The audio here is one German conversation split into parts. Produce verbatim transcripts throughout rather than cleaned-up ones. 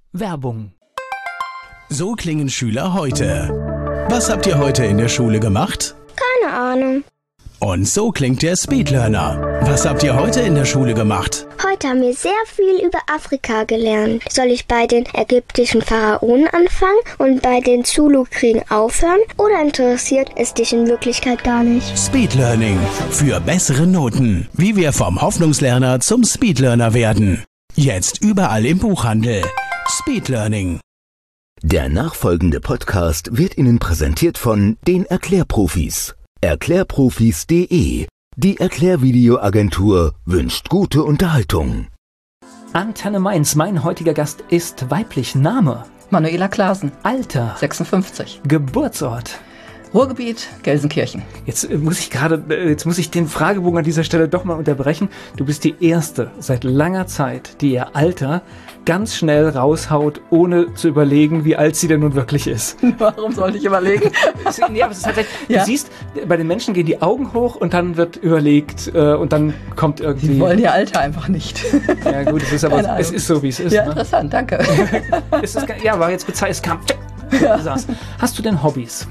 Werbung. So klingen Schüler heute. Was habt ihr heute in der Schule gemacht? Keine Ahnung. Und so klingt der Speedlearner. Was habt ihr heute in der Schule gemacht? Heute haben wir sehr viel über Afrika gelernt. Soll ich bei den ägyptischen Pharaonen anfangen und bei den Zulu-Kriegen aufhören? Oder interessiert es dich in Wirklichkeit gar nicht? Speedlearning. Für bessere Noten. Wie wir vom Hoffnungslerner zum Speedlearner werden. Jetzt überall im Buchhandel. Speedlearning. Der nachfolgende Podcast wird Ihnen präsentiert von den Erklärprofis. Erklärprofis punkt de. Die Erklärvideoagentur wünscht gute Unterhaltung. Antenne Mainz, mein heutiger Gast ist weiblich. Name? Manuela Klaasen. Alter? sechsundfünfzig. Geburtsort? Ruhrgebiet, Gelsenkirchen. Jetzt äh, muss ich gerade, äh, jetzt muss ich den Fragebogen an dieser Stelle doch mal unterbrechen. Du bist die Erste seit langer Zeit, die ihr Alter ganz schnell raushaut, ohne zu überlegen, wie alt sie denn nun wirklich ist. Warum sollte ich überlegen? Ja, aber es ist tatsächlich, Ja. Du siehst, bei den Menschen gehen die Augen hoch und dann wird überlegt äh, und dann kommt irgendwie... Die wollen ihr Alter einfach nicht. Ja gut, es ist aber, Keine Ahnung. es ist so, wie es ist. Ja, Ne? interessant, danke. Es ist, ja, war jetzt bezeichnet, es kam... Ja. Hast du denn Hobbys?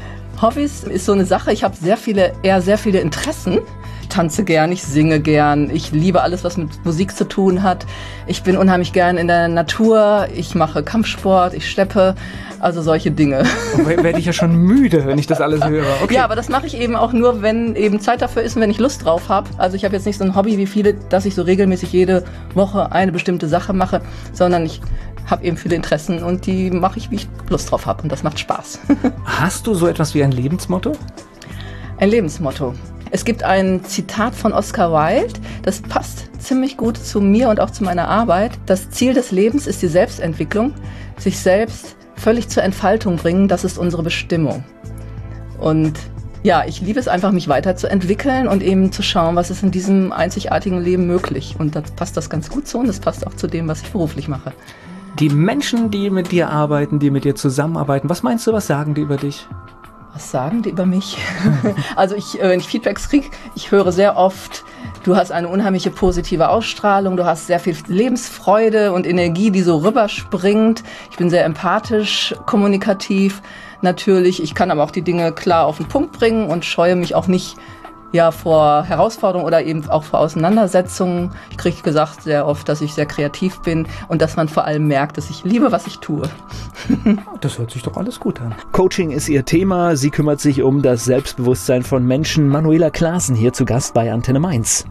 Hobbys ist so eine Sache, ich habe sehr viele, eher sehr viele Interessen. Ich tanze gern, ich singe gern, ich liebe alles, was mit Musik zu tun hat. Ich bin unheimlich gern in der Natur, ich mache Kampfsport, ich steppe, also solche Dinge. Oh, werde ich ja schon müde, wenn ich das alles höre. Okay. Ja, aber das mache ich eben auch nur, wenn eben Zeit dafür ist und wenn ich Lust drauf habe. Also ich habe jetzt nicht so ein Hobby wie viele, dass ich so regelmäßig jede Woche eine bestimmte Sache mache, sondern ich habe eben viele Interessen und die mache ich, wie ich Lust drauf habe und das macht Spaß. Hast du so etwas wie ein Lebensmotto? Ein Lebensmotto. Es gibt ein Zitat von Oscar Wilde, das passt ziemlich gut zu mir und auch zu meiner Arbeit. Das Ziel des Lebens ist die Selbstentwicklung, sich selbst völlig zur Entfaltung bringen, das ist unsere Bestimmung. Und ja, ich liebe es einfach, mich weiterzuentwickeln und eben zu schauen, was ist in diesem einzigartigen Leben möglich. Und da passt das ganz gut so und das passt auch zu dem, was ich beruflich mache. Die Menschen, die mit dir arbeiten, die mit dir zusammenarbeiten, was meinst du, was sagen die über dich? Was sagen die über mich? Also ich, wenn ich Feedbacks kriege, ich höre sehr oft, du hast eine unheimliche positive Ausstrahlung, du hast sehr viel Lebensfreude und Energie, die so rüberspringt. Ich bin sehr empathisch, kommunikativ natürlich. Ich kann aber auch die Dinge klar auf den Punkt bringen und scheue mich auch nicht ja, vor Herausforderungen oder eben auch vor Auseinandersetzungen. Ich kriege gesagt sehr oft, dass ich sehr kreativ bin und dass man vor allem merkt, dass ich liebe, was ich tue. Das hört sich doch alles gut an. Coaching ist ihr Thema. Sie kümmert sich um das Selbstbewusstsein von Menschen. Manuela Klaasen hier zu Gast bei Antenne Mainz.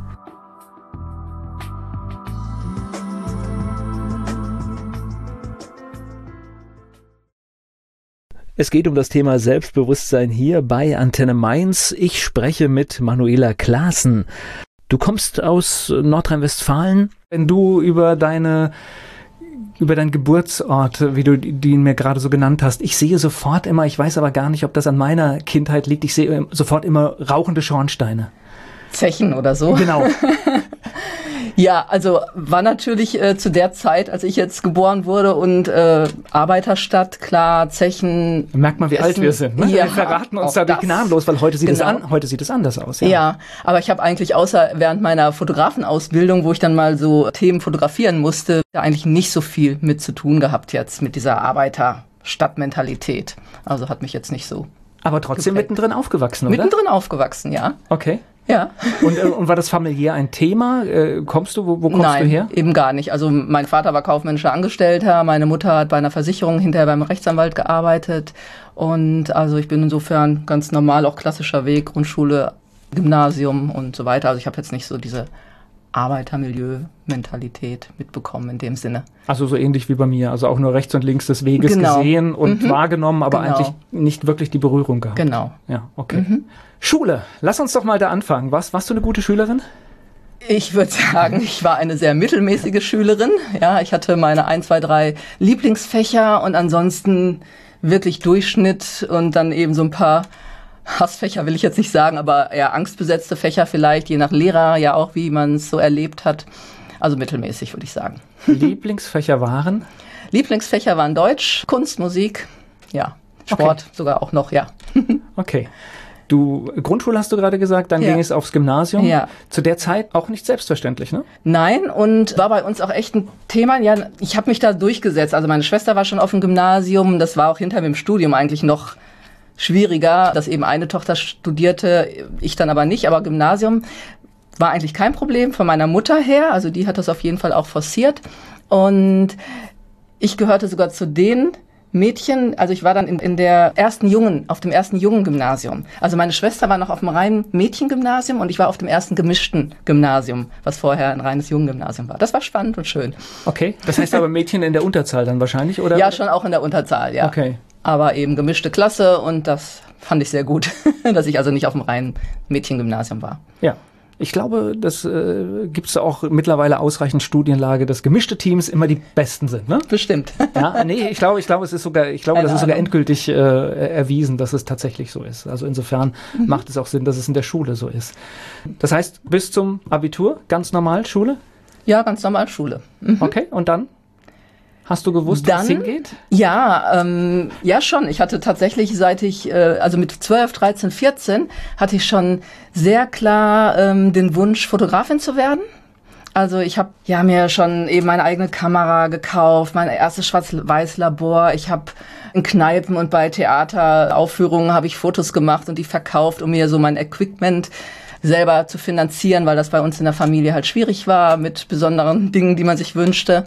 Es geht um das Thema Selbstbewusstsein hier bei Antenne Mainz. Ich spreche mit Manuela Klaasen. Du kommst aus Nordrhein-Westfalen. Wenn du über deine über deinen Geburtsort, wie du den mir gerade so genannt hast, ich sehe sofort immer, ich weiß aber gar nicht, ob das an meiner Kindheit liegt, ich sehe sofort immer rauchende Schornsteine. Zechen oder so. Genau. Ja, also war natürlich äh, zu der Zeit, als ich jetzt geboren wurde und äh, Arbeiterstadt, klar, Zechen. Merkt man, wie Essen. alt wir sind. Ne? Ja, wir verraten uns auch da das. gnadenlos, weil heute sieht, Genau. es an, heute sieht es anders aus. Ja, Ja, aber ich habe eigentlich außer während meiner Fotografenausbildung, wo ich dann mal so Themen fotografieren musste, da eigentlich nicht so viel mit zu tun gehabt jetzt mit dieser Arbeiterstadtmentalität. Also hat mich jetzt nicht so. Aber trotzdem geprägt. mittendrin aufgewachsen, oder? Mittendrin aufgewachsen, ja. Okay. Ja. Und, äh, und war das familiär ein Thema? Äh, kommst du, wo, wo kommst Nein, du her? eben gar nicht. Also mein Vater war kaufmännischer Angestellter, meine Mutter hat bei einer Versicherung, hinterher beim Rechtsanwalt gearbeitet. Und also ich bin insofern ganz normal, auch klassischer Weg, Grundschule, Gymnasium und so weiter. Also ich habe jetzt nicht so diese Arbeitermilieu-Mentalität mitbekommen in dem Sinne. Also so ähnlich wie bei mir, also auch nur rechts und links des Weges Genau. gesehen und Mhm. wahrgenommen, aber Genau. eigentlich nicht wirklich die Berührung gehabt. Genau. Ja, okay. Mhm. Schule, lass uns doch mal da anfangen. Was, warst du eine gute Schülerin? Ich würde sagen, ich war eine sehr mittelmäßige Schülerin. Ja, ich hatte meine ein, zwei, drei Lieblingsfächer und ansonsten wirklich Durchschnitt und dann eben so ein paar Hassfächer will ich jetzt nicht sagen, aber eher angstbesetzte Fächer vielleicht, je nach Lehrer ja auch, wie man es so erlebt hat. Also mittelmäßig, würde ich sagen. Lieblingsfächer waren? Lieblingsfächer waren Deutsch, Kunst, Musik, ja, Sport Okay. sogar auch noch, ja. Okay. Du, Grundschule hast du gerade gesagt, dann ja. ging es aufs Gymnasium. Ja. Zu der Zeit auch nicht selbstverständlich, ne? Nein, und war bei uns auch echt ein Thema. Ja, ich habe mich da durchgesetzt. Also meine Schwester war schon auf dem Gymnasium. Das war auch hinter dem Studium eigentlich noch schwieriger, dass eben eine Tochter studierte, ich dann aber nicht. Aber Gymnasium war eigentlich kein Problem von meiner Mutter her. Also die hat das auf jeden Fall auch forciert. Und ich gehörte sogar zu den Mädchen, also ich war dann in, in der ersten Jungen, auf dem ersten Jungen-Gymnasium. Also meine Schwester war noch auf dem reinen Mädchengymnasium und ich war auf dem ersten gemischten Gymnasium, was vorher ein reines Jungen-Gymnasium war. Das war spannend und schön. Okay, das heißt aber Mädchen in der Unterzahl dann wahrscheinlich, oder? Ja, schon auch in der Unterzahl, ja. Okay. Aber eben gemischte Klasse und das fand ich sehr gut, dass ich also nicht auf dem reinen Mädchengymnasium war. Ja. Ich glaube, das äh, gibt es auch mittlerweile ausreichend Studienlage, dass gemischte Teams immer die besten sind, ne? Bestimmt. Ja, nee, ich glaube, ich glaube, es ist sogar, ich glaube, Keine das ist sogar Ahnung. endgültig äh, erwiesen, dass es tatsächlich so ist. Also insofern Mhm. macht es auch Sinn, dass es in der Schule so ist. Das heißt, bis zum Abitur ganz normal Schule? Ja, ganz normal Schule. Mhm. Okay, und dann? Hast du gewusst, wo es Dann, hingeht? ja, ähm, ja schon. Ich hatte tatsächlich, seit ich, äh, also mit zwölf, dreizehn, vierzehn, hatte ich schon sehr klar ähm, den Wunsch, Fotografin zu werden. Also ich habe ja mir schon eben meine eigene Kamera gekauft, mein erstes Schwarz-Weiß-Labor. Ich habe in Kneipen und bei Theateraufführungen habe ich Fotos gemacht und die verkauft, um mir so mein Equipment selber zu finanzieren, weil das bei uns in der Familie halt schwierig war mit besonderen Dingen, die man sich wünschte.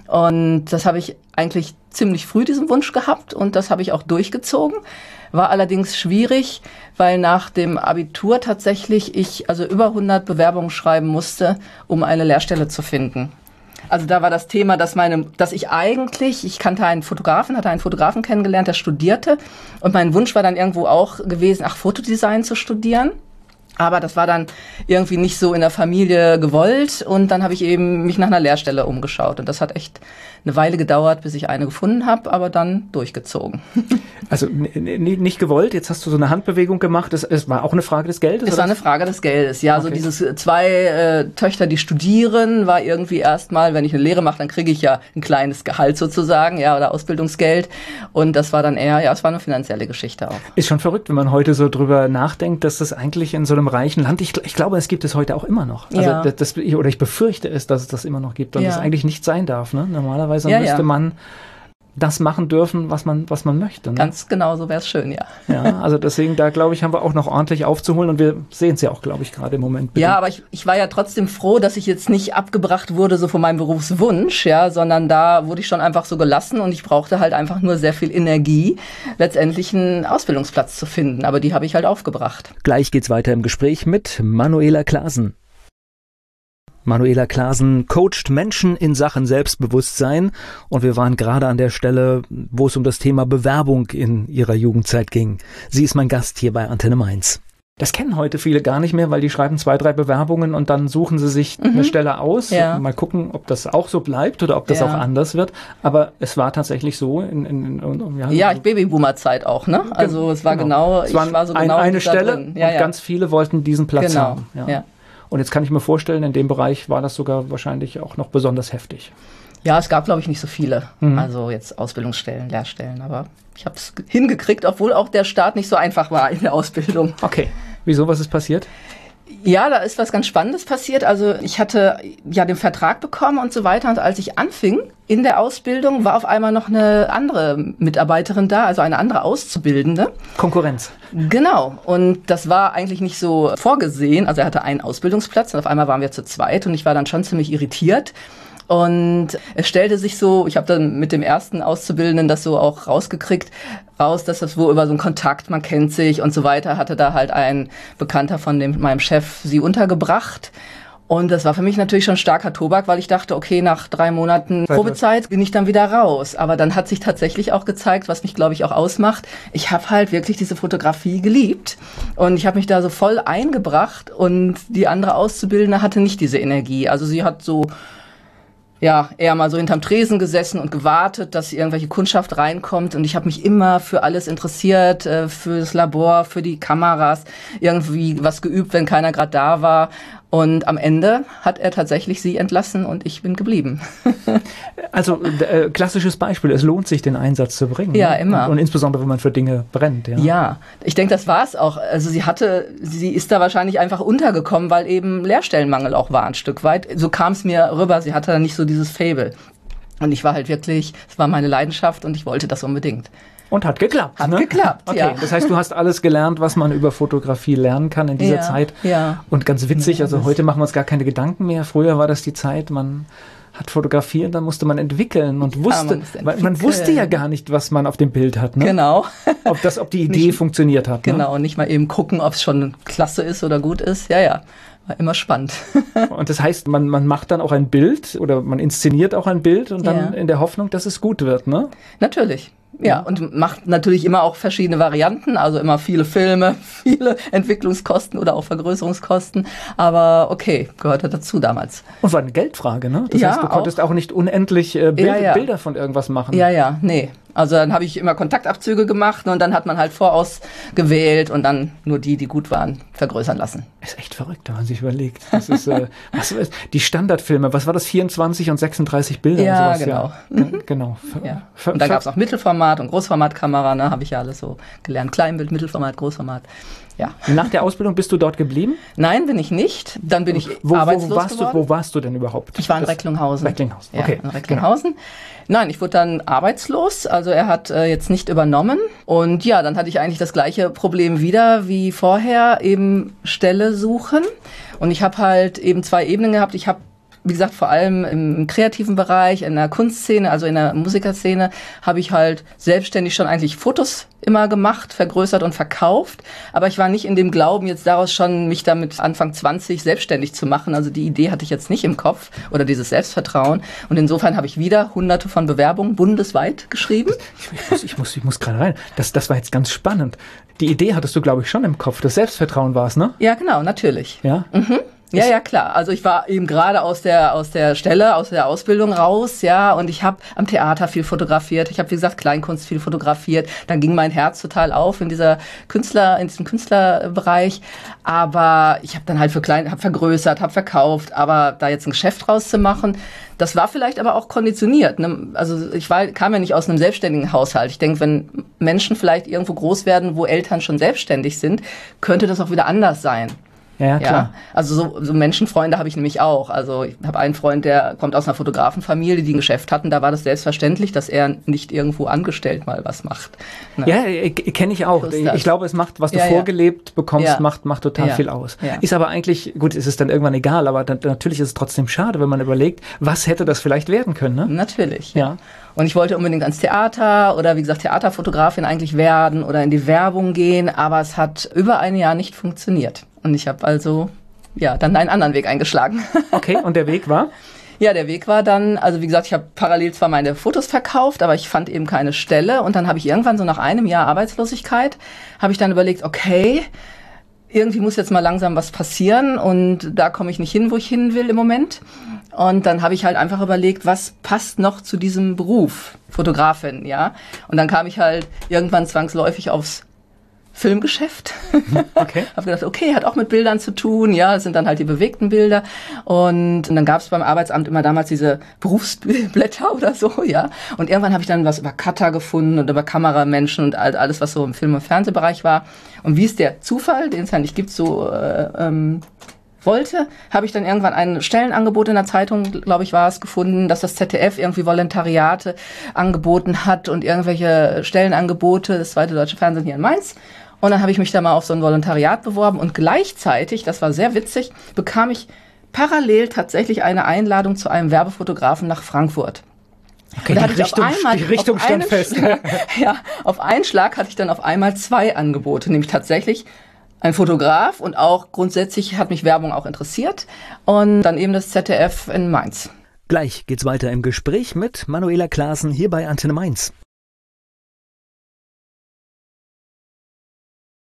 Und das habe ich eigentlich ziemlich früh, diesen Wunsch gehabt, und das habe ich auch durchgezogen. War allerdings schwierig, weil nach dem Abitur tatsächlich ich also über hundert Bewerbungen schreiben musste, um eine Lehrstelle zu finden. Also da war das Thema, dass meine, dass ich eigentlich, ich kannte einen Fotografen, hatte einen Fotografen kennengelernt, der studierte, und mein Wunsch war dann irgendwo auch gewesen, ach, Fotodesign zu studieren. Aber das war dann irgendwie nicht so in der Familie gewollt, und dann habe ich eben mich nach einer Lehrstelle umgeschaut, und das hat echt eine Weile gedauert, bis ich eine gefunden habe, aber dann durchgezogen. Also n- n- nicht gewollt, jetzt hast du so eine Handbewegung gemacht, es, es war auch eine Frage des Geldes? Es oder? war eine Frage des Geldes, ja. Okay. So dieses äh, zwei äh, Töchter, die studieren, war irgendwie erstmal, wenn ich eine Lehre mache, dann kriege ich ja ein kleines Gehalt sozusagen, ja, oder Ausbildungsgeld. Und das war dann eher, ja, es war eine finanzielle Geschichte auch. Ist schon verrückt, wenn man heute so drüber nachdenkt, dass das eigentlich in so einem reichen Land, ich, ich glaube, es gibt es heute auch immer noch. Also Ja. das, das, oder ich befürchte es, dass es das immer noch gibt und Ja. das eigentlich nicht sein darf. Ne? Normalerweise Ja, müsste ja. man das machen dürfen, was man, was man möchte. Ne? Ganz genau, so wäre es schön, ja. Ja, also deswegen, da glaube ich, haben wir auch noch ordentlich aufzuholen, und wir sehen es ja auch, glaube ich, gerade im Moment. Ja, aber ich, ich war ja trotzdem froh, dass ich jetzt nicht abgebracht wurde, so von meinem Berufswunsch, ja, sondern da wurde ich schon einfach so gelassen, und ich brauchte halt einfach nur sehr viel Energie, letztendlich einen Ausbildungsplatz zu finden. Aber die habe ich halt aufgebracht. Gleich geht's weiter im Gespräch mit Manuela Klasen. Manuela Klasen coacht Menschen in Sachen Selbstbewusstsein, und wir waren gerade an der Stelle, wo es um das Thema Bewerbung in ihrer Jugendzeit ging. Sie ist mein Gast hier bei Antenne Mainz. Das kennen heute viele gar nicht mehr, weil die schreiben zwei, drei Bewerbungen und dann suchen sie sich Mhm. eine Stelle aus. Ja. Mal gucken, ob das auch so bleibt oder ob das Ja. auch anders wird. Aber es war tatsächlich so. In, in, in, ja, Ja, ich Babyboomer-Zeit auch, ne? Also es war genau, Es ich war war so ein, genau eine da Stelle drin. Ja, und ja. ganz viele wollten diesen Platz Genau, haben. ja. Und jetzt kann ich mir vorstellen, in dem Bereich war das sogar wahrscheinlich auch noch besonders heftig. Ja, es gab, glaube ich, nicht so viele. Mhm. Also jetzt Ausbildungsstellen, Lehrstellen. Aber ich habe es hingekriegt, obwohl auch der Start nicht so einfach war in der Ausbildung. Okay. Wieso, was ist passiert? Ja, da ist was ganz Spannendes passiert. Also ich hatte ja den Vertrag bekommen und so weiter. Und als ich anfing in der Ausbildung, war auf einmal noch eine andere Mitarbeiterin da, also eine andere Auszubildende. Konkurrenz. Genau. Und das war eigentlich nicht so vorgesehen. Also er hatte einen Ausbildungsplatz und auf einmal waren wir zu zweit, und ich war dann schon ziemlich irritiert. Und es stellte sich so, ich habe dann mit dem ersten Auszubildenden das so auch rausgekriegt, raus, dass das wo über so einen Kontakt, man kennt sich und so weiter, hatte da halt ein Bekannter von dem, meinem Chef sie untergebracht. Und das war für mich natürlich schon starker Tobak, weil ich dachte, okay, nach drei Monaten Probezeit bin ich dann wieder raus. Aber dann hat sich tatsächlich auch gezeigt, was mich, glaube ich, auch ausmacht. Ich habe halt wirklich diese Fotografie geliebt, und ich habe mich da so voll eingebracht, und die andere Auszubildende hatte nicht diese Energie. Also sie hat so ja, eher mal so hinterm Tresen gesessen und gewartet, dass irgendwelche Kundschaft reinkommt. Und ich habe mich immer für alles interessiert, äh, für das Labor, für die Kameras, irgendwie was geübt, wenn keiner gerade da war. Und am Ende hat er tatsächlich sie entlassen und ich bin geblieben. Also äh, klassisches Beispiel, es lohnt sich, den Einsatz zu bringen. Ja, ne? immer. Und, und insbesondere, wenn man für Dinge brennt. Ja, ja, ich denke, das war es auch. Also sie hatte, sie ist da wahrscheinlich einfach untergekommen, weil eben Lehrstellenmangel auch war ein Stück weit. So kam es mir rüber, sie hatte da nicht so dieses Faible. Und ich war halt wirklich, es war meine Leidenschaft und ich wollte das unbedingt. Und hat geklappt. Hat ne? geklappt, okay, ja. Das heißt, du hast alles gelernt, was man über Fotografie lernen kann in dieser ja, Zeit. Ja. Und ganz witzig, ja, also heute machen wir uns gar keine Gedanken mehr. Früher war das die Zeit, man hat fotografiert, dann musste man entwickeln und wusste, ja, man, man wusste ja gar nicht, was man auf dem Bild hat. Ne? Genau. Ob das, ob die Idee nicht, funktioniert hat. Genau, ne? und nicht mal eben gucken, ob es schon klasse ist oder gut ist. Ja, ja. War immer spannend. Und das heißt, man, man macht dann auch ein Bild oder man inszeniert auch ein Bild und dann ja. in der Hoffnung, dass es gut wird, ne? Natürlich. Ja, und macht natürlich immer auch verschiedene Varianten, also immer viele Filme, viele Entwicklungskosten oder auch Vergrößerungskosten. Aber okay, gehörte dazu damals. Und war eine Geldfrage, ne? Das ja, heißt, du konntest auch, auch nicht unendlich äh, Bild, ja, ja. Bilder von irgendwas machen. Ja, ja, nee. Also dann habe ich immer Kontaktabzüge gemacht und dann hat man halt vorausgewählt und dann nur die, die gut waren, vergrößern lassen. Ist echt verrückt, wenn man sich überlegt. Das ist, äh, was ist die Standardfilme, was war das, vierundzwanzig und sechsunddreißig Bilder? Ja, und sowas, genau. Ja. Mhm. Genau. Ja. Und dann gab es noch Mittelformat und Großformatkamera, ne, habe ich ja alles so gelernt. Kleinbild, Mittelformat, Großformat. Ja. Nach der Ausbildung bist du dort geblieben? Nein, bin ich nicht. Dann bin ich wo, arbeitslos wo warst geworden. Du, wo warst du denn überhaupt? Ich war in das Recklinghausen. Recklinghausen, okay. Ja, in Recklinghausen. Nein, ich wurde dann arbeitslos, also er hat äh, jetzt nicht übernommen. Und ja, dann hatte ich eigentlich das gleiche Problem wieder wie vorher, eben Stelle suchen. Und ich habe halt eben zwei Ebenen gehabt. Ich habe, wie gesagt, vor allem im kreativen Bereich, in der Kunstszene, also in der Musikerszene, habe ich halt selbstständig schon eigentlich Fotos immer gemacht, vergrößert und verkauft. Aber ich war nicht in dem Glauben, jetzt daraus schon mich damit Anfang zwanzig selbstständig zu machen. Also die Idee hatte ich jetzt nicht im Kopf oder dieses Selbstvertrauen. Und insofern habe ich wieder hunderte von Bewerbungen bundesweit geschrieben. Ich muss, ich muss, ich muss gerade rein. Das, das war jetzt ganz spannend. Die Idee hattest du, glaube ich, schon im Kopf. Das Selbstvertrauen war es, ne? Ja, genau, natürlich. Ja? Mhm. Ja, ja, klar. Also ich war eben gerade aus der aus der Stelle, aus der Ausbildung raus, ja, und ich habe am Theater viel fotografiert. Ich habe, wie gesagt, Kleinkunst viel fotografiert. Dann ging mein Herz total auf in dieser Künstler, in diesem Künstlerbereich. Aber ich habe dann halt für klein, habe vergrößert, habe verkauft. Aber da jetzt ein Geschäft draus zu machen, das war vielleicht aber auch konditioniert. Ne? Also ich war, kam ja nicht aus einem selbstständigen Haushalt. Ich denke, wenn Menschen vielleicht irgendwo groß werden, wo Eltern schon selbstständig sind, könnte das auch wieder anders sein. Ja, ja, klar. Ja, also so, so Menschenfreunde habe ich nämlich auch. Also ich habe einen Freund, der kommt aus einer Fotografenfamilie, die ein Geschäft hatten. Da war das selbstverständlich, dass er nicht irgendwo angestellt mal was macht. Ne? Ja, kenne ich auch. Ich glaube, es macht, was du ja, vorgelebt ja. bekommst, ja. macht, macht total ja. viel aus. Ja. Ist aber eigentlich, gut, ist es dann irgendwann egal, aber dann, natürlich ist es trotzdem schade, wenn man überlegt, was hätte das vielleicht werden können, ne? Natürlich. Ja. Und ich wollte unbedingt ans Theater oder wie gesagt Theaterfotografin eigentlich werden oder in die Werbung gehen, aber es hat über ein Jahr nicht funktioniert. Und ich habe also ja dann einen anderen Weg eingeschlagen. Okay, und der Weg war? Ja, der Weg war dann, also wie gesagt, ich habe parallel zwar meine Fotos verkauft, aber ich fand eben keine Stelle. Und dann habe ich irgendwann so nach einem Jahr Arbeitslosigkeit, habe ich dann überlegt, okay, irgendwie muss jetzt mal langsam was passieren und da komme ich nicht hin, wo ich hin will im Moment. Und dann habe ich halt einfach überlegt, was passt noch zu diesem Beruf, Fotografin, ja. Und dann kam ich halt irgendwann zwangsläufig aufs Filmgeschäft. Okay. Habe gedacht, okay, hat auch mit Bildern zu tun, ja, das sind dann halt die bewegten Bilder. Und, und dann gab es beim Arbeitsamt immer damals diese Berufsblätter oder so, ja. Und irgendwann habe ich dann was über Cutter gefunden und über Kameramenschen und all, alles, was so im Film- und Fernsehbereich war. Und wie es der Zufall, den es ja nicht gibt, so äh, ähm, wollte, habe ich dann irgendwann ein Stellenangebot in der Zeitung, glaube ich, war es, gefunden, dass das Z D F irgendwie Volontariate angeboten hat und irgendwelche Stellenangebote, das zweite deutsche Fernsehen hier in Mainz. Und dann habe ich mich da mal auf so ein Volontariat beworben und gleichzeitig, das war sehr witzig, bekam ich parallel tatsächlich eine Einladung zu einem Werbefotografen nach Frankfurt. Okay, da die hatte Richtung, ich auf einmal, die Richtung auf stand fest. Schlag, ja, auf einen Schlag hatte ich dann auf einmal zwei Angebote, nämlich tatsächlich ein Fotograf und auch grundsätzlich hat mich Werbung auch interessiert und dann eben das Z D F in Mainz. Gleich geht's weiter im Gespräch mit Manuela Klaasen hier bei Antenne Mainz.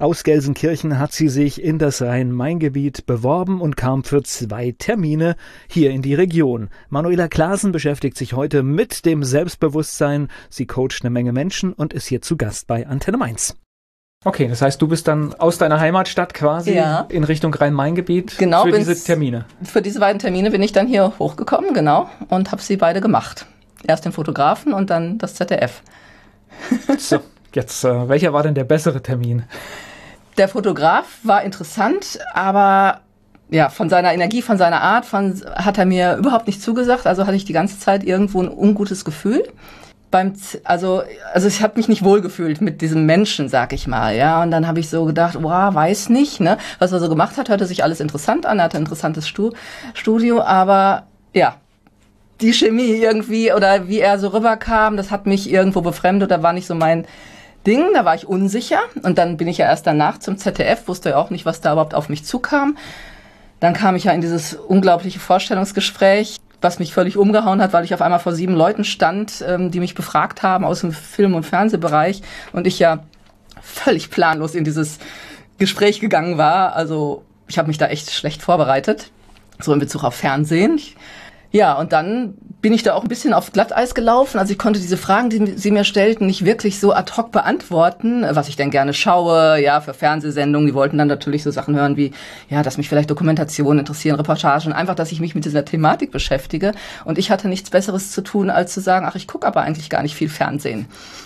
Aus Gelsenkirchen hat sie sich in das Rhein-Main-Gebiet beworben und kam für zwei Termine hier in die Region. Manuela Klasen beschäftigt sich heute mit dem Selbstbewusstsein. Sie coacht eine Menge Menschen und ist hier zu Gast bei Antenne Mainz. Okay, das heißt, du bist dann aus deiner Heimatstadt quasi ja. in Richtung Rhein-Main-Gebiet genau, für diese Termine. Für diese beiden Termine bin ich dann hier hochgekommen, genau, und habe sie beide gemacht. Erst den Fotografen und dann das Z D F. So, jetzt, äh, welcher war denn der bessere Termin? Der Fotograf war interessant, aber ja, von seiner Energie, von seiner Art, von, hat er mir überhaupt nicht zugesagt. Also hatte ich die ganze Zeit irgendwo ein ungutes Gefühl. Beim, also, also ich habe mich nicht wohlgefühlt mit diesem Menschen, sag ich mal, ja. Und dann habe ich so gedacht, wow, weiß nicht, ne, was er so gemacht hat, hörte sich alles interessant an. Er hatte ein interessantes Stu- Studio, aber ja, die Chemie irgendwie oder wie er so rüberkam, das hat mich irgendwo befremdet. Da war nicht so mein Ding, da war ich unsicher. Und dann bin ich ja erst danach zum Z D F, wusste ja auch nicht, was da überhaupt auf mich zukam. Dann kam ich ja in dieses unglaubliche Vorstellungsgespräch, was mich völlig umgehauen hat, weil ich auf einmal vor sieben Leuten stand, ähm, die mich befragt haben aus dem Film- und Fernsehbereich und ich ja völlig planlos in dieses Gespräch gegangen war. Also ich habe mich da echt schlecht vorbereitet, so in Bezug auf Fernsehen. Ich, ja, und dann bin ich da auch ein bisschen auf Glatteis gelaufen. Also ich konnte diese Fragen, die sie mir stellten, nicht wirklich so ad hoc beantworten, was ich denn gerne schaue, ja, für Fernsehsendungen. Die wollten dann natürlich so Sachen hören wie, ja, dass mich vielleicht Dokumentationen interessieren, Reportagen, einfach, dass ich mich mit dieser Thematik beschäftige. Und ich hatte nichts Besseres zu tun, als zu sagen, ach, ich gucke aber eigentlich gar nicht viel Fernsehen.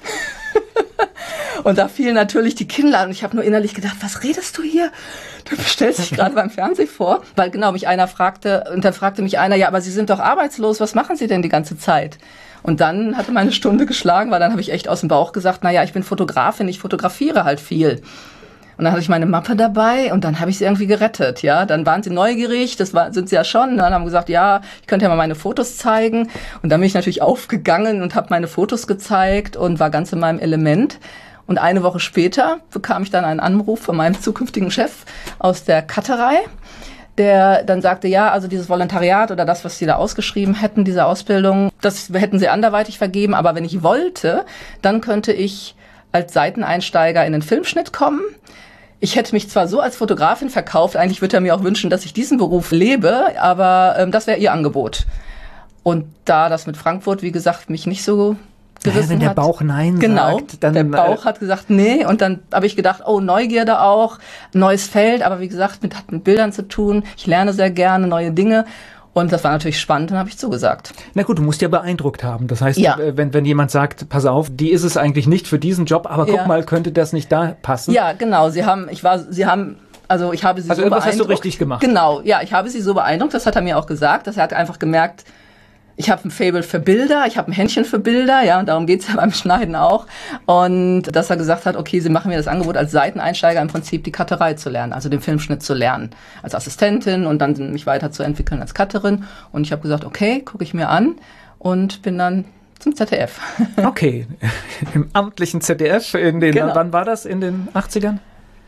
Und da fielen natürlich die Kinnladen. Und ich habe nur innerlich gedacht, was redest du hier? Du stellst dich gerade beim Fernsehen vor. Weil genau mich einer fragte, und dann fragte mich einer, ja, aber Sie sind doch arbeitslos, was machen Sie denn die ganze Zeit? Und dann hatte meine Stunde geschlagen, weil dann habe ich echt aus dem Bauch gesagt, na ja, ich bin Fotografin, ich fotografiere halt viel. Und dann hatte ich meine Mappe dabei und dann habe ich sie irgendwie gerettet, ja. Dann waren sie neugierig, das war, sind sie ja schon. Und dann haben gesagt, ja, ich könnte ja mal meine Fotos zeigen. Und dann bin ich natürlich aufgegangen und habe meine Fotos gezeigt und war ganz in meinem Element. Und eine Woche später bekam ich dann einen Anruf von meinem zukünftigen Chef aus der Cutterei, der dann sagte, ja, also dieses Volontariat oder das, was sie da ausgeschrieben hätten, diese Ausbildung, das hätten sie anderweitig vergeben. Aber wenn ich wollte, dann könnte ich als Seiteneinsteiger in den Filmschnitt kommen. Ich hätte mich zwar so als Fotografin verkauft, eigentlich würde er mir auch wünschen, dass ich diesen Beruf lebe, aber ähm, das wäre ihr Angebot. Und da das mit Frankfurt, wie gesagt, mich nicht so gerissen ja, wenn der hat, Bauch Nein genau, sagt, dann... der Bauch hat gesagt, nee, und dann habe ich gedacht, oh, Neugierde auch, neues Feld, aber wie gesagt, mit, hat mit Bildern zu tun, ich lerne sehr gerne neue Dinge. Und das war natürlich spannend, dann habe ich zugesagt. Na gut, du musst ja beeindruckt haben. Das heißt, ja. wenn, wenn jemand sagt, pass auf, die ist es eigentlich nicht für diesen Job, aber guck ja. mal, könnte das nicht da passen? Ja, genau. Sie haben, ich war, sie haben, also ich habe sie also so beeindruckt. Also irgendwas hast du richtig gemacht. Genau, ja, ich habe sie so beeindruckt, das hat er mir auch gesagt. Dass er hat einfach gemerkt, ich habe ein Faible für Bilder, ich habe ein Händchen für Bilder, ja, und darum geht's ja beim Schneiden auch. Und dass er gesagt hat, okay, sie machen mir das Angebot, als Seiteneinsteiger im Prinzip die Cutterei zu lernen, also den Filmschnitt zu lernen, als Assistentin und dann mich weiterzuentwickeln als Cutterin. Und ich habe gesagt, okay, gucke ich mir an und bin dann zum Z D F. Okay, im amtlichen Z D F, in den, genau. Wann war das, in den achtzigern?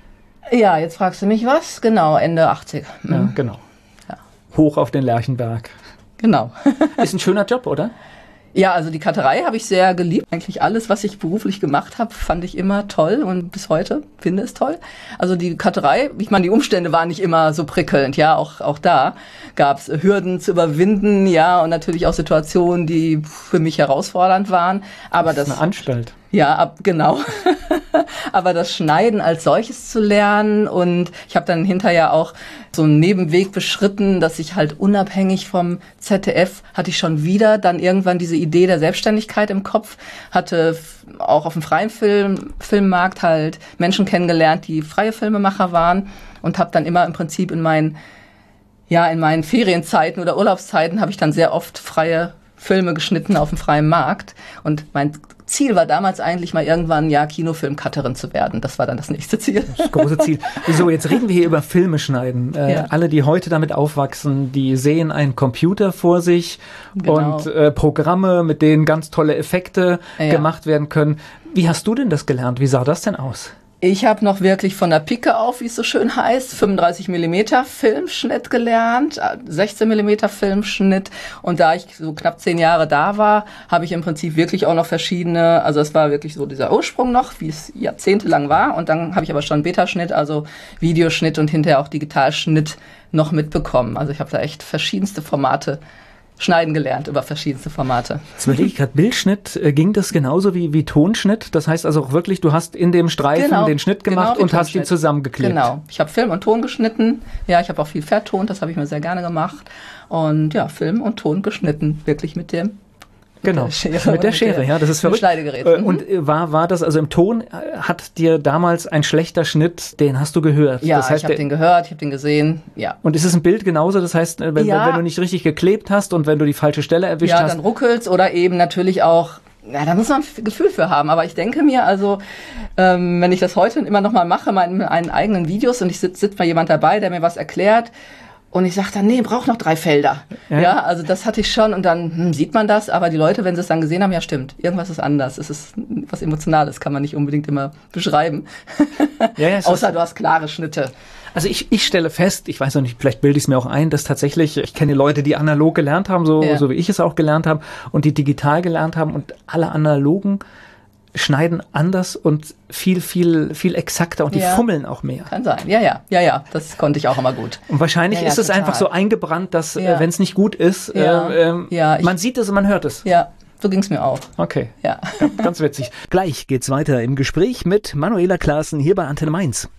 Ja, jetzt fragst du mich was, genau, Ende achtzig. Mhm. Ja, genau. Ja. Hoch auf den Lerchenberg. Genau. Ist ein schöner Job, oder? Ja, also die Cutterei habe ich sehr geliebt. Eigentlich alles, was ich beruflich gemacht habe, fand ich immer toll und bis heute finde es toll. Also die Cutterei, ich meine, die Umstände waren nicht immer so prickelnd, ja, auch auch da gab es Hürden zu überwinden, ja, und natürlich auch Situationen, die für mich herausfordernd waren. Aber das ist das eine Anstalt. Ja, ab, genau. Aber das Schneiden als solches zu lernen und ich habe dann hinterher auch so einen Nebenweg beschritten, dass ich halt unabhängig vom Z D F hatte ich schon wieder dann irgendwann diese Idee der Selbstständigkeit im Kopf, hatte auch auf dem freien Film, Filmmarkt halt Menschen kennengelernt, die freie Filmemacher waren und habe dann immer im Prinzip in meinen, ja, in meinen Ferienzeiten oder Urlaubszeiten habe ich dann sehr oft freie Filme geschnitten auf dem freien Markt und mein Ziel war damals eigentlich mal irgendwann, ja, Kinofilm-Cutterin zu werden. Das war dann das nächste Ziel. Das große Ziel. So, jetzt reden wir hier über Filme schneiden. Äh, ja. Alle, die heute damit aufwachsen, die sehen einen Computer vor sich genau. und äh, Programme, mit denen ganz tolle Effekte ja. gemacht werden können. Wie hast du denn das gelernt? Wie sah das denn aus? Ich habe noch wirklich von der Pike auf, wie es so schön heißt, fünfunddreißig Millimeter Filmschnitt gelernt, sechzehn Millimeter Filmschnitt. Und da ich so knapp zehn Jahre da war, habe ich im Prinzip wirklich auch noch verschiedene, also es war wirklich so dieser Ursprung noch, wie es jahrzehntelang war. Und dann habe ich aber schon Betaschnitt, also Videoschnitt und hinterher auch Digitalschnitt noch mitbekommen. Also ich habe da echt verschiedenste Formate schneiden gelernt über verschiedenste Formate. Jetzt überlege ich gerade, Bildschnitt, äh, ging das genauso wie, wie Tonschnitt? Das heißt also auch wirklich, du hast in dem Streifen genau, den Schnitt gemacht genau und hast ihn zusammengeklebt. Genau, ich habe Film und Ton geschnitten. Ja, ich habe auch viel vertont, das habe ich mir sehr gerne gemacht. Und ja, Film und Ton geschnitten, wirklich mit dem Genau, mit der Schere, mit der Schere, ja, das ist verrückt. Schneidegerät. Äh, Und war, war das, also im Ton, äh, hat dir damals ein schlechter Schnitt, den hast du gehört? Ja, das heißt, ich habe den gehört, ich habe den gesehen, ja. Und ist es ein Bild genauso? Das heißt, wenn, Ja. wenn du nicht richtig geklebt hast und wenn du die falsche Stelle erwischt Ja, hast? dann ruckelt's oder eben natürlich auch, ja, da muss man ein Gefühl für haben. Aber ich denke mir, also, ähm, wenn ich das heute immer noch mal mache, in meinen eigenen Videos und ich sitzt sitzt mal jemand dabei, der mir was erklärt, und ich sage dann, nee, braucht noch drei Felder. Ja. Ja, also das hatte ich schon und dann hm, sieht man das, aber die Leute, wenn sie es dann gesehen haben, ja stimmt, irgendwas ist anders. Es ist was Emotionales, kann man nicht unbedingt immer beschreiben. Ja, ja, es Außer ist- du hast klare Schnitte. Also ich, ich stelle fest, ich weiß noch nicht, vielleicht bilde ich es mir auch ein, dass tatsächlich, ich kenne Leute, die analog gelernt haben, so, Ja. so wie ich es auch gelernt habe, und die digital gelernt haben, und alle analogen schneiden anders und viel, viel, viel exakter, und die Ja. fummeln auch mehr. Kann sein. Ja, ja, ja, ja, das konnte ich auch immer gut. Und wahrscheinlich Ja, ja, ist es total. einfach so eingebrannt, dass, Ja. äh, wenn es nicht gut ist, Ja. äh, ähm, Ja, ich- man sieht es und man hört es. Ja, so ging's mir auch. Okay, Ja. ganz witzig. Gleich geht's weiter im Gespräch mit Manuela Klaassen hier bei Antenne Mainz.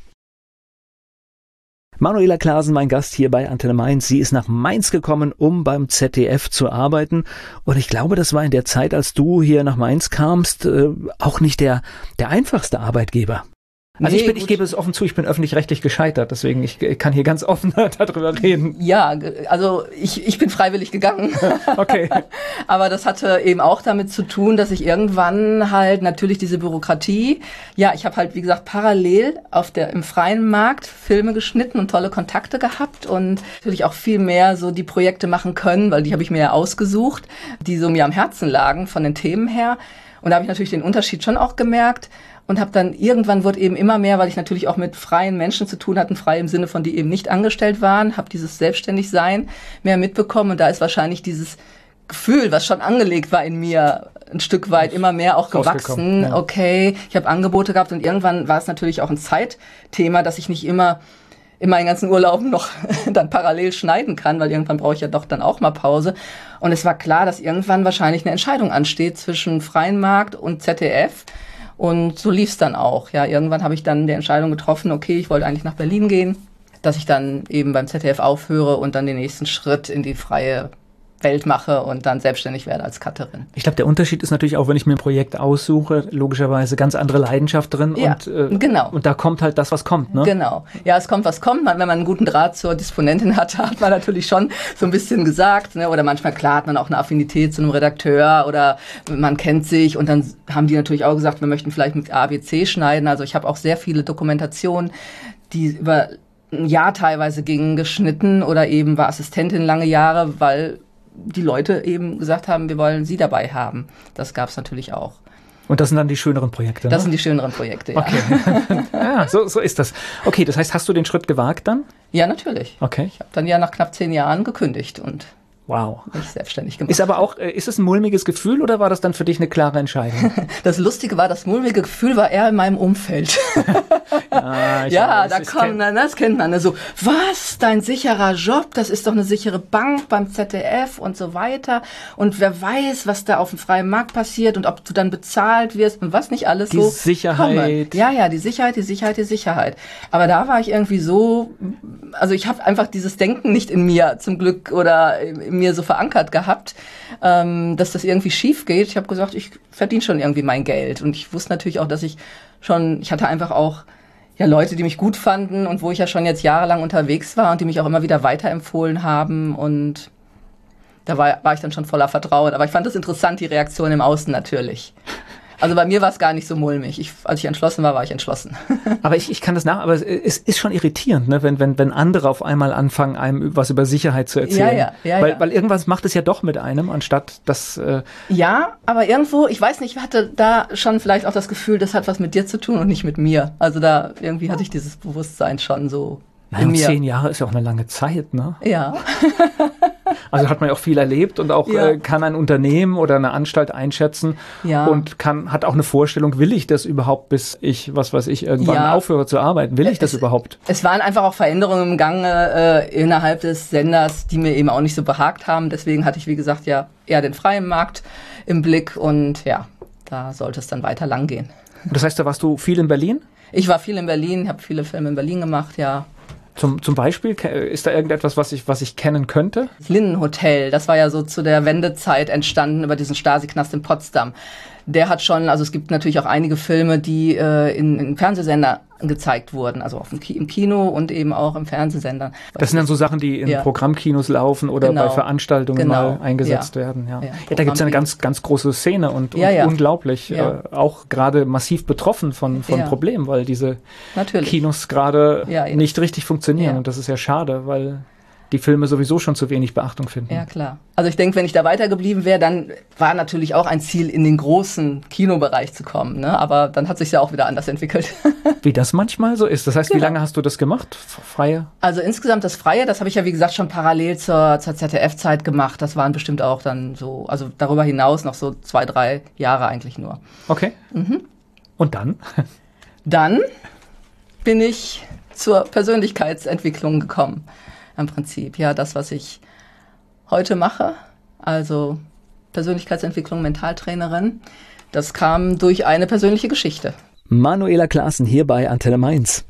Manuela Klaassen, mein Gast hier bei Antenne Mainz. Sie ist nach Mainz gekommen, um beim Z D F zu arbeiten. Und ich glaube, das war in der Zeit, als du hier nach Mainz kamst, äh, auch nicht der, der einfachste Arbeitgeber. Also Nee, ich, bin, ich gut. gebe es offen zu, ich bin öffentlich-rechtlich gescheitert, deswegen ich, ich kann hier ganz offen darüber reden. Ja, ge- also ich, ich bin freiwillig gegangen. Okay. Aber das hatte eben auch damit zu tun, dass ich irgendwann halt natürlich diese Bürokratie, ja, ich habe halt, wie gesagt, parallel auf der, im freien Markt Filme geschnitten und tolle Kontakte gehabt und natürlich auch viel mehr so die Projekte machen können, weil die habe ich mir ja ausgesucht, die so mir am Herzen lagen von den Themen her. Und da habe ich natürlich den Unterschied schon auch gemerkt. Und habe dann irgendwann wurde eben immer mehr, weil ich natürlich auch mit freien Menschen zu tun hatte, frei im Sinne von, die eben nicht angestellt waren, habe dieses Selbstständigsein mehr mitbekommen. Und da ist wahrscheinlich dieses Gefühl, was schon angelegt war in mir, ein Stück weit immer mehr auch gewachsen. Ja. Okay, ich habe Angebote gehabt und irgendwann war es natürlich auch ein Zeitthema, dass ich nicht immer in meinen ganzen Urlauben noch dann parallel schneiden kann, weil irgendwann brauche ich ja doch dann auch mal Pause. Und es war klar, dass irgendwann wahrscheinlich eine Entscheidung ansteht zwischen freien Markt und Z D F. Und so lief's dann auch. Ja, irgendwann habe ich dann die Entscheidung getroffen, okay, ich wollte eigentlich nach Berlin gehen, dass ich dann eben beim Z D F aufhöre und dann den nächsten Schritt in die freie Welt mache und dann selbstständig werde als Cutterin. Ich glaube, der Unterschied ist natürlich auch, wenn ich mir ein Projekt aussuche, logischerweise ganz andere Leidenschaft drin, Ja, und, äh, genau. und da kommt halt das, was kommt, ne? Genau. Ja, es kommt, was kommt. Man, wenn man einen guten Draht zur Disponentin hat, hat man natürlich schon so ein bisschen gesagt, ne? Oder manchmal, klar, hat man auch eine Affinität zu einem Redakteur oder man kennt sich und dann haben die natürlich auch gesagt, wir möchten vielleicht mit A B C schneiden. Also ich habe auch sehr viele Dokumentationen, die über ein Jahr teilweise gingen, geschnitten oder eben war Assistentin lange Jahre, weil die Leute eben gesagt haben, wir wollen sie dabei haben. Das gab es natürlich auch. Und das sind dann die schöneren Projekte, Das ne? sind die schöneren Projekte, ja. Okay. Ja, so, so ist das. Okay, das heißt, hast du den Schritt gewagt dann? Ja, natürlich. Okay. Ich habe dann ja nach knapp zehn Jahren gekündigt und Wow. mich selbstständig gemacht. Ist aber auch, äh, ist es ein mulmiges Gefühl oder war das dann für dich eine klare Entscheidung? Das Lustige war, das mulmige Gefühl war eher in meinem Umfeld. Ah, ich Ja, weiß, da ich kommen, kenn- das kennt man. Ne? So, was, dein sicherer Job, das ist doch eine sichere Bank beim Z D F und so weiter. Und wer weiß, was da auf dem freien Markt passiert und ob du dann bezahlt wirst und was nicht alles Die so. Sicherheit. komme. Ja, ja, die Sicherheit, die Sicherheit, die Sicherheit. Aber da war ich irgendwie so, also ich habe einfach dieses Denken nicht in mir zum Glück oder in mir so verankert gehabt, ähm, dass das irgendwie schief geht. Ich habe gesagt, ich verdiene schon irgendwie mein Geld. Und ich wusste natürlich auch, dass ich schon, ich hatte einfach auch ja Leute, die mich gut fanden und wo ich ja schon jetzt jahrelang unterwegs war und die mich auch immer wieder weiterempfohlen haben. Und da war, war ich dann schon voller Vertrauen. Aber ich fand das interessant, die Reaktion im Außen natürlich. Also bei mir war es gar nicht so mulmig. Ich, als ich entschlossen war, war ich entschlossen. Aber ich, ich kann das nach, aber es ist schon irritierend, ne? wenn, wenn, wenn andere auf einmal anfangen, einem was über Sicherheit zu erzählen. Ja, ja, ja, weil, ja. weil irgendwas macht es ja doch mit einem, anstatt das... Äh ja, aber irgendwo, ich weiß nicht, ich hatte da schon vielleicht auch das Gefühl, das hat was mit dir zu tun und nicht mit mir. Also da irgendwie hatte ich dieses Bewusstsein schon so naja, in mir. Zehn Jahre ist ja auch eine lange Zeit, ne? Ja. Also hat man ja auch viel erlebt und auch ja. äh, kann ein Unternehmen oder eine Anstalt einschätzen ja. und kann hat auch eine Vorstellung, will ich das überhaupt, bis ich, was weiß ich, irgendwann ja. aufhöre zu arbeiten? Will ich das es, überhaupt? Es waren einfach auch Veränderungen im Gange äh, innerhalb des Senders, die mir eben auch nicht so behagt haben. Deswegen hatte ich, wie gesagt, ja eher den freien Markt im Blick und ja, da sollte es dann weiter lang gehen. Das heißt, da warst du viel in Berlin? Ich war viel in Berlin, habe viele Filme in Berlin gemacht, ja. Zum, zum Beispiel, ist da irgendetwas, was ich, was ich kennen könnte? Das Linnenhotel, das war ja so zu der Wendezeit entstanden über diesen Stasi-Knast in Potsdam. Der hat schon, also es gibt natürlich auch einige Filme, die äh, in, in Fernsehsender gezeigt wurden, also auf dem Ki- im Kino und eben auch im Fernsehsender. Das sind dann so Sachen, die in ja. Programmkinos laufen oder genau. bei Veranstaltungen genau. mal eingesetzt ja. werden. Ja, ja. ja da gibt es eine ganz, ganz große Szene und, und ja, ja. unglaublich, ja. äh, auch gerade massiv betroffen von, von ja. Problemen, weil diese Natürlich. Kinos gerade ja, nicht richtig funktionieren ja. und das ist ja schade, weil die Filme sowieso schon zu wenig Beachtung finden. Ja, klar. Also ich denke, wenn ich da weitergeblieben wäre, dann war natürlich auch ein Ziel, in den großen Kinobereich zu kommen. Ne? Aber dann hat sich ja auch wieder anders entwickelt. Wie das manchmal so ist. Das heißt, genau. wie lange hast du das gemacht, Freie? Also insgesamt das Freie, das habe ich ja wie gesagt schon parallel zur, zur Z D F-Zeit gemacht. Das waren bestimmt auch dann so, also darüber hinaus noch so zwei, drei Jahre eigentlich nur. Okay. Mhm. Und dann? Dann bin ich zur Persönlichkeitsentwicklung gekommen. Im Prinzip, ja, das, was ich heute mache, also Persönlichkeitsentwicklung, Mentaltrainerin, das kam durch eine persönliche Geschichte. Manuela Klaassen hier bei Antenne Mainz.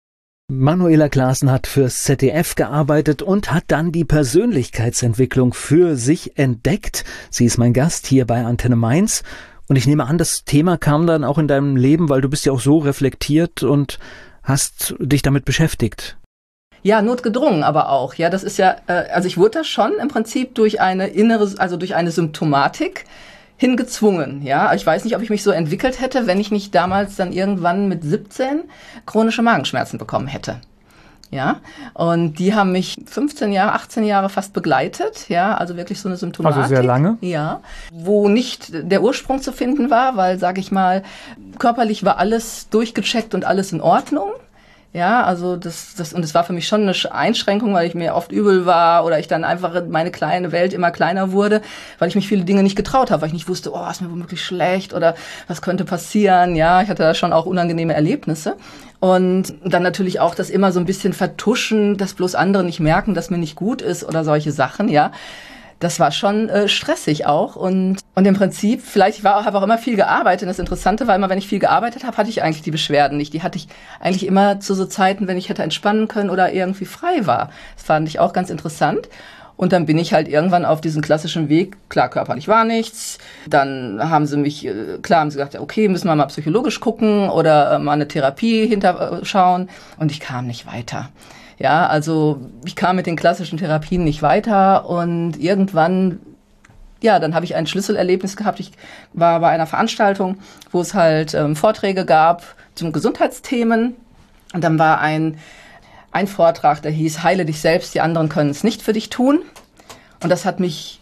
Manuela Klaassen hat fürs Z D F gearbeitet und hat dann die Persönlichkeitsentwicklung für sich entdeckt. Sie ist mein Gast hier bei Antenne Mainz. Und ich nehme an, das Thema kam dann auch in deinem Leben, weil du bist ja auch so reflektiert und hast dich damit beschäftigt. Ja, notgedrungen aber auch. Ja, das ist ja, äh, also ich wurde da schon im Prinzip durch eine innere, also durch eine Symptomatik hingezwungen. Ja, ich weiß nicht, ob ich mich so entwickelt hätte, wenn ich nicht damals dann irgendwann mit siebzehn chronische Magenschmerzen bekommen hätte. Ja, und die haben mich fünfzehn Jahre, achtzehn Jahre fast begleitet. Ja, also wirklich so eine Symptomatik. Also sehr lange? Ja, wo nicht der Ursprung zu finden war, weil, sage ich mal, körperlich war alles durchgecheckt und alles in Ordnung. Ja, also das, das, und es war für mich schon eine Einschränkung, weil ich mir oft übel war oder ich dann einfach meine kleine Welt immer kleiner wurde, weil ich mich viele Dinge nicht getraut habe, weil ich nicht wusste, oh, ist mir womöglich schlecht oder was könnte passieren. Ja, ich hatte da schon auch unangenehme Erlebnisse. Und dann natürlich auch das immer so ein bisschen vertuschen, dass bloß andere nicht merken, dass mir nicht gut ist oder solche Sachen, ja. Das war schon äh, stressig auch und und im Prinzip, vielleicht ich war habe auch immer viel gearbeitet. Und das Interessante war immer, wenn ich viel gearbeitet habe, hatte ich eigentlich die Beschwerden nicht. Die hatte ich eigentlich immer zu so Zeiten, wenn ich hätte entspannen können oder irgendwie frei war. Das fand ich auch ganz interessant. Und dann bin ich halt irgendwann auf diesen klassischen Weg, klar, körperlich war nichts. Dann haben sie mich, klar haben sie gesagt, okay, müssen wir mal psychologisch gucken oder mal eine Therapie hinterschauen. Und ich kam nicht weiter. Ja, also ich kam mit den klassischen Therapien nicht weiter und irgendwann, ja, dann habe ich ein Schlüsselerlebnis gehabt. Ich war bei einer Veranstaltung, wo es halt ähm, Vorträge gab zum Gesundheitsthemen und dann war ein, ein Vortrag, der hieß, heile dich selbst, die anderen können es nicht für dich tun. Und das hat mich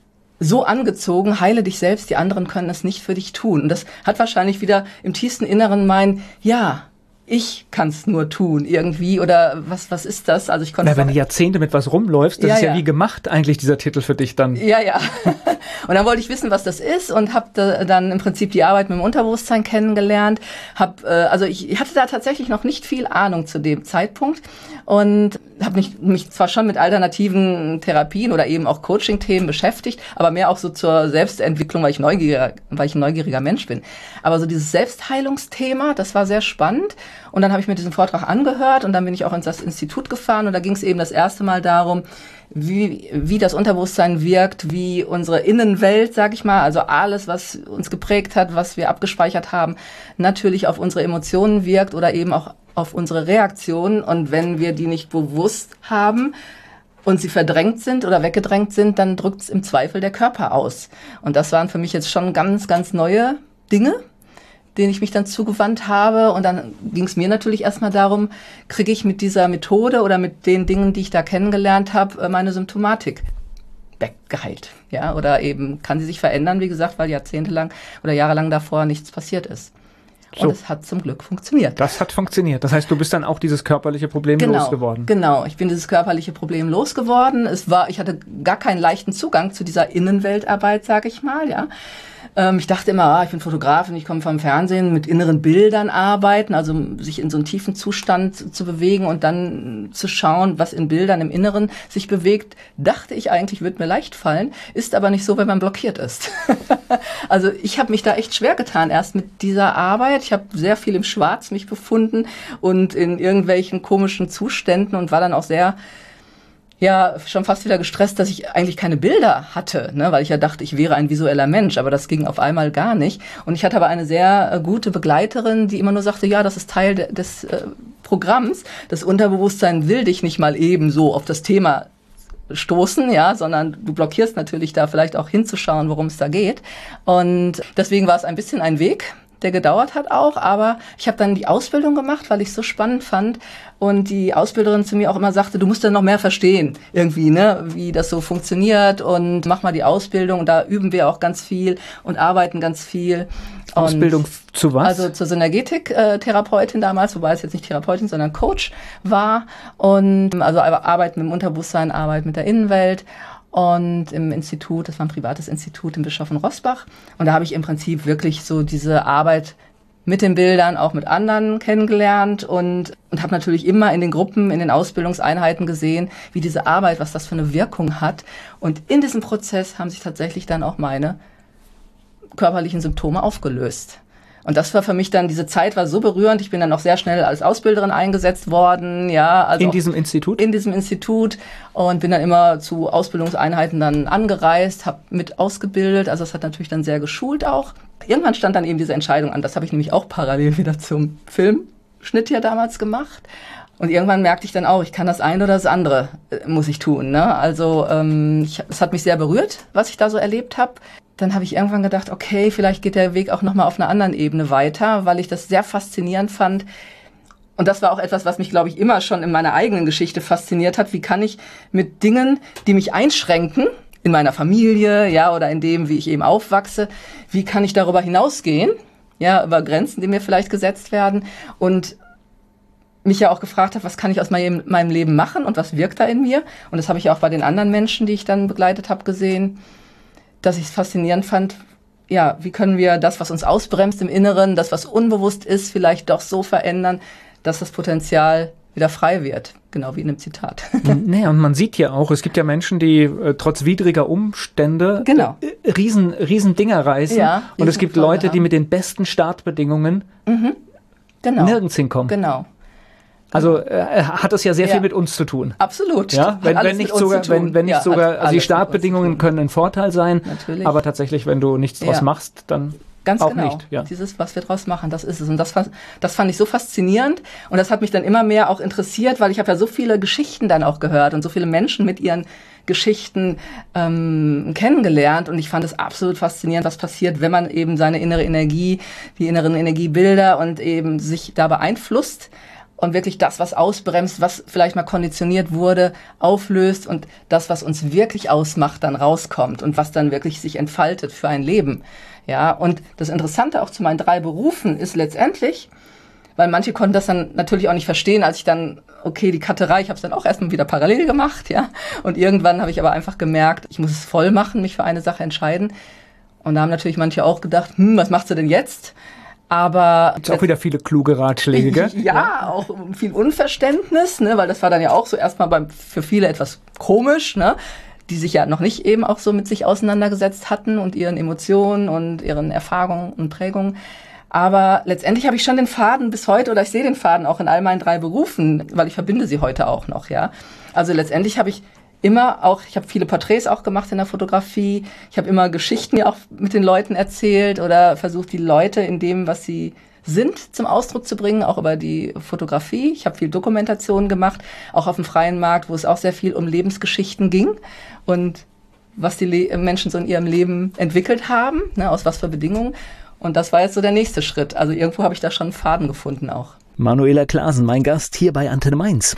so angezogen, heile dich selbst, die anderen können es nicht für dich tun. Und das hat wahrscheinlich wieder im tiefsten Inneren mein, ja, ich kann es nur tun irgendwie oder was was ist das? Also ich konnte Na, wenn du Jahrzehnte mit was rumläufst, das ja, ist ja, ja wie gemacht eigentlich dieser Titel für dich dann. Ja, ja. Und dann wollte ich wissen, was das ist und habe da dann im Prinzip die Arbeit mit dem Unterbewusstsein kennengelernt. Hab, äh, also ich hatte da tatsächlich noch nicht viel Ahnung zu dem Zeitpunkt und habe mich, mich zwar schon mit alternativen Therapien oder eben auch Coaching-Themen beschäftigt, aber mehr auch so zur Selbstentwicklung, weil ich neugieriger, weil ich ein neugieriger Mensch bin. Aber so dieses Selbstheilungsthema, das war sehr spannend. Und dann habe ich mir diesen Vortrag angehört und dann bin ich auch ins das Institut gefahren und da ging es eben das erste Mal darum, wie, wie das Unterbewusstsein wirkt, wie unsere Innenwelt, sag ich mal, also alles, was uns geprägt hat, was wir abgespeichert haben, natürlich auf unsere Emotionen wirkt oder eben auch auf unsere Reaktionen. Und wenn wir die nicht bewusst haben und sie verdrängt sind oder weggedrängt sind, dann drückt es im Zweifel der Körper aus. Und das waren für mich jetzt schon ganz, ganz neue Dinge. den ich mich dann zugewandt habe. Und dann ging es mir natürlich erstmal darum, kriege ich mit dieser Methode oder mit den Dingen, die ich da kennengelernt habe, meine Symptomatik weggeheilt. Ja, oder eben kann sie sich verändern, wie gesagt, weil jahrzehntelang oder jahrelang davor nichts passiert ist. Und es so. hat zum Glück funktioniert. Das hat funktioniert. Das heißt, du bist dann auch dieses körperliche Problem genau, losgeworden. Genau, ich bin dieses körperliche Problem losgeworden. Es war, ich hatte gar keinen leichten Zugang zu dieser Innenweltarbeit, sage ich mal, ja. Ähm, ich dachte immer, ah, ich bin Fotografin, ich komme vom Fernsehen, mit inneren Bildern arbeiten, also sich in so einen tiefen Zustand zu, zu bewegen und dann zu schauen, was in Bildern im Inneren sich bewegt, dachte ich eigentlich, wird mir leicht fallen, ist aber nicht so, wenn man blockiert ist. Also ich habe mich da echt schwer getan erst mit dieser Arbeit. Ich habe sehr viel im Schwarz mich befunden und in irgendwelchen komischen Zuständen und war dann auch sehr ja schon fast wieder gestresst, dass ich eigentlich keine Bilder hatte, ne, weil ich ja dachte, ich wäre ein visueller Mensch, aber das ging auf einmal gar nicht. Und ich hatte aber eine sehr äh, gute Begleiterin, die immer nur sagte, ja, das ist Teil de- des äh, Programms. Das Unterbewusstsein will dich nicht mal eben so auf das Thema stoßen, ja, sondern du blockierst natürlich da vielleicht auch hinzuschauen, worum es da geht. Und deswegen war es ein bisschen ein Weg, der gedauert hat auch, aber ich habe dann die Ausbildung gemacht, weil ich es so spannend fand und die Ausbilderin zu mir auch immer sagte, du musst dann noch mehr verstehen, irgendwie, ne, wie das so funktioniert und mach mal die Ausbildung und da üben wir auch ganz viel und arbeiten ganz viel. Ausbildung und, zu was? Also zur Synergetik-Therapeutin damals, wobei es jetzt nicht Therapeutin, sondern Coach war und also Arbeit mit dem Unterbewusstsein, Arbeit mit der Innenwelt. Und im Institut, das war ein privates Institut in Bischof in Roßbach. Und da habe ich im Prinzip wirklich so diese Arbeit mit den Bildern auch mit anderen kennengelernt und, und habe natürlich immer in den Gruppen, in den Ausbildungseinheiten gesehen, wie diese Arbeit, was das für eine Wirkung hat. Und in diesem Prozess haben sich tatsächlich dann auch meine körperlichen Symptome aufgelöst. Und das war für mich dann, diese Zeit war so berührend. Ich bin dann auch sehr schnell als Ausbilderin eingesetzt worden, ja. Also in diesem Institut? In diesem Institut und bin dann immer zu Ausbildungseinheiten dann angereist, habe mit ausgebildet. Also das hat natürlich dann sehr geschult auch. Irgendwann stand dann eben diese Entscheidung an. Das habe ich nämlich auch parallel wieder zum Filmschnitt hier damals gemacht. Und irgendwann merkte ich dann auch, ich kann das eine oder das andere, äh, muss ich tun, ne? Also ähm, ich, es hat mich sehr berührt, was ich da so erlebt habe. Dann habe ich irgendwann gedacht, okay, vielleicht geht der Weg auch nochmal auf einer anderen Ebene weiter, weil ich das sehr faszinierend fand. Und das war auch etwas, was mich, glaube ich, immer schon in meiner eigenen Geschichte fasziniert hat. Wie kann ich mit Dingen, die mich einschränken, in meiner Familie, ja, oder in dem, wie ich eben aufwachse, wie kann ich darüber hinausgehen, ja, über Grenzen, die mir vielleicht gesetzt werden und mich ja auch gefragt habe, was kann ich aus meinem, meinem Leben machen und was wirkt da in mir? Und das habe ich auch bei den anderen Menschen, die ich dann begleitet habe, gesehen, dass ich es faszinierend fand, ja, wie können wir das, was uns ausbremst im Inneren, das, was unbewusst ist, vielleicht doch so verändern, dass das Potenzial wieder frei wird. Genau wie in einem Zitat. Naja, und man sieht ja auch, es gibt ja Menschen, die äh, trotz widriger Umstände genau. äh, riesen, riesen Dinger reißen. Ja, und es gibt Leute, die mit den besten Startbedingungen mhm. genau. nirgends hinkommen. Genau. Also äh, hat das ja sehr ja. viel mit uns zu tun. Absolut. Ja, wenn, wenn nicht sogar, wenn, wenn nicht ja, sogar, also die Startbedingungen können ein Vorteil sein, natürlich. Aber tatsächlich, wenn du nichts draus ja. machst, dann Ganz auch genau. nicht. Ja. Dieses, was wir draus machen, das ist es. Und das, das fand ich so faszinierend und das hat mich dann immer mehr auch interessiert, weil ich habe ja so viele Geschichten dann auch gehört und so viele Menschen mit ihren Geschichten ähm, kennengelernt und ich fand es absolut faszinierend, was passiert, wenn man eben seine innere Energie, die inneren Energiebilder und eben sich da beeinflusst. Und wirklich das, was ausbremst, was vielleicht mal konditioniert wurde, auflöst und das, was uns wirklich ausmacht, dann rauskommt und was dann wirklich sich entfaltet für ein Leben. Ja, und das Interessante auch zu meinen drei Berufen ist letztendlich, weil manche konnten das dann natürlich auch nicht verstehen, als ich dann, okay, die Cutterei, ich habe es dann auch erstmal wieder parallel gemacht, ja. Und irgendwann habe ich aber einfach gemerkt, ich muss es voll machen, mich für eine Sache entscheiden. Und da haben natürlich manche auch gedacht, hm, was machst du denn jetzt? Aber gibt's auch wieder viele kluge Ratschläge, gell? Ja, ja, auch viel Unverständnis, ne, weil das war dann ja auch so erstmal beim, für viele etwas komisch, ne, die sich ja noch nicht eben auch so mit sich auseinandergesetzt hatten und ihren Emotionen und ihren Erfahrungen und Prägungen. Aber letztendlich habe ich schon den Faden bis heute, oder ich sehe den Faden auch in all meinen drei Berufen, weil ich verbinde sie heute auch noch, ja. Also letztendlich habe ich immer auch, ich habe viele Porträts auch gemacht in der Fotografie. Ich habe immer Geschichten ja auch mit den Leuten erzählt oder versucht, die Leute in dem, was sie sind, zum Ausdruck zu bringen, auch über die Fotografie. Ich habe viel Dokumentation gemacht, auch auf dem freien Markt, wo es auch sehr viel um Lebensgeschichten ging und was die Le- Menschen so in ihrem Leben entwickelt haben, ne, aus was für Bedingungen. Und das war jetzt so der nächste Schritt. Also irgendwo habe ich da schon einen Faden gefunden auch. Manuela Klasen, mein Gast hier bei Antenne Mainz.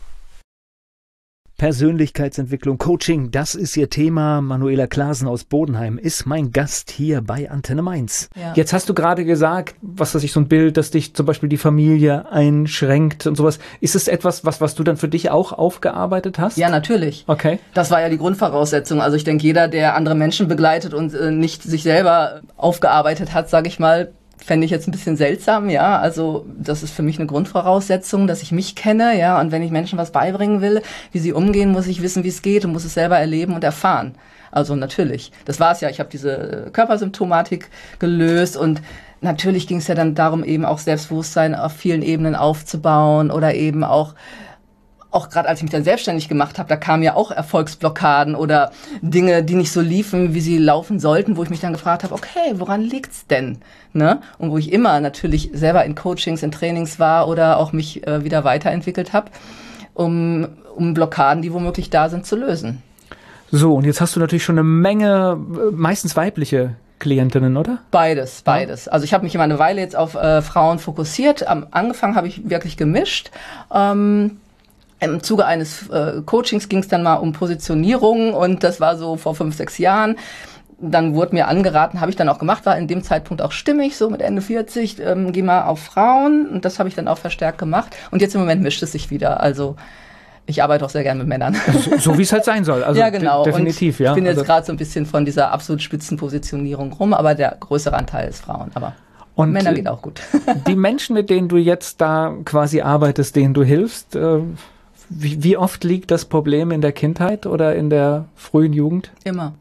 Persönlichkeitsentwicklung, Coaching, das ist ihr Thema. Manuela Klasen aus Bodenheim ist mein Gast hier bei Antenne Mainz. Ja. Jetzt hast du gerade gesagt, was weiß ich, so ein Bild, dass dich zum Beispiel die Familie einschränkt und sowas. Ist es etwas, was, was du dann für dich auch aufgearbeitet hast? Ja, natürlich. Okay. Das war ja die Grundvoraussetzung. Also ich denke, jeder, der andere Menschen begleitet und äh, nicht sich selber aufgearbeitet hat, sage ich mal, fände ich jetzt ein bisschen seltsam, ja. Also das ist für mich eine Grundvoraussetzung, dass ich mich kenne, ja. Und wenn ich Menschen was beibringen will, wie sie umgehen, muss ich wissen, wie es geht und muss es selber erleben und erfahren. Also natürlich. Das war es ja. Ich habe diese Körpersymptomatik gelöst und natürlich ging es ja dann darum, eben auch Selbstbewusstsein auf vielen Ebenen aufzubauen oder eben auch Auch gerade als ich mich dann selbstständig gemacht habe, da kamen ja auch Erfolgsblockaden oder Dinge, die nicht so liefen, wie sie laufen sollten, wo ich mich dann gefragt habe, okay, woran liegt's denn? Ne? Und wo ich immer natürlich selber in Coachings, in Trainings war oder auch mich äh, wieder weiterentwickelt habe, um, um Blockaden, die womöglich da sind, zu lösen. So, und jetzt hast du natürlich schon eine Menge, meistens weibliche Klientinnen, oder? Beides, beides. Also ich habe mich immer eine Weile jetzt auf äh, Frauen fokussiert. Am Angefangen habe ich wirklich gemischt. Ähm, Im Zuge eines äh, Coachings ging es dann mal um Positionierung und das war so vor fünf, sechs Jahren. Dann wurde mir angeraten, habe ich dann auch gemacht, war in dem Zeitpunkt auch stimmig, so mit Ende vierzig, ähm, geh mal auf Frauen und das habe ich dann auch verstärkt gemacht. Und jetzt im Moment mischt es sich wieder, also ich arbeite auch sehr gerne mit Männern. So, so wie es halt sein soll, also ja, genau. de- definitiv. Und ja. ich bin jetzt also gerade so ein bisschen von dieser absolut Spitzenpositionierung rum, aber der größere Anteil ist Frauen, aber und Männer geht auch gut. Die Menschen, mit denen du jetzt da quasi arbeitest, denen du hilfst, äh, Wie, wie oft liegt das Problem in der Kindheit oder in der frühen Jugend? Immer.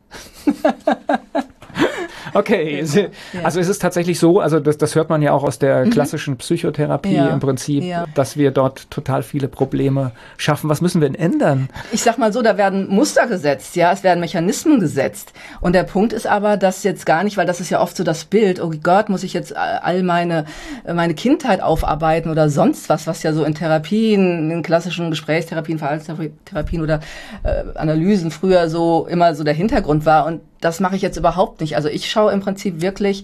Okay, Immer. Ja. Also es ist tatsächlich so, also das, das hört man ja auch aus der klassischen Psychotherapie Ja. im Prinzip, Ja. dass wir dort total viele Probleme schaffen. Was müssen wir denn ändern? Ich sag mal so, da werden Muster gesetzt, ja, es werden Mechanismen gesetzt. Und der Punkt ist aber, dass jetzt gar nicht, weil das ist ja oft so das Bild, oh Gott, muss ich jetzt all meine, meine Kindheit aufarbeiten oder sonst was, was ja so in Therapien, in klassischen Gesprächstherapien, Verhaltenstherapien oder äh, Analysen früher so immer so der Hintergrund war. Und das mache ich jetzt überhaupt nicht. Also ich schaue im Prinzip wirklich,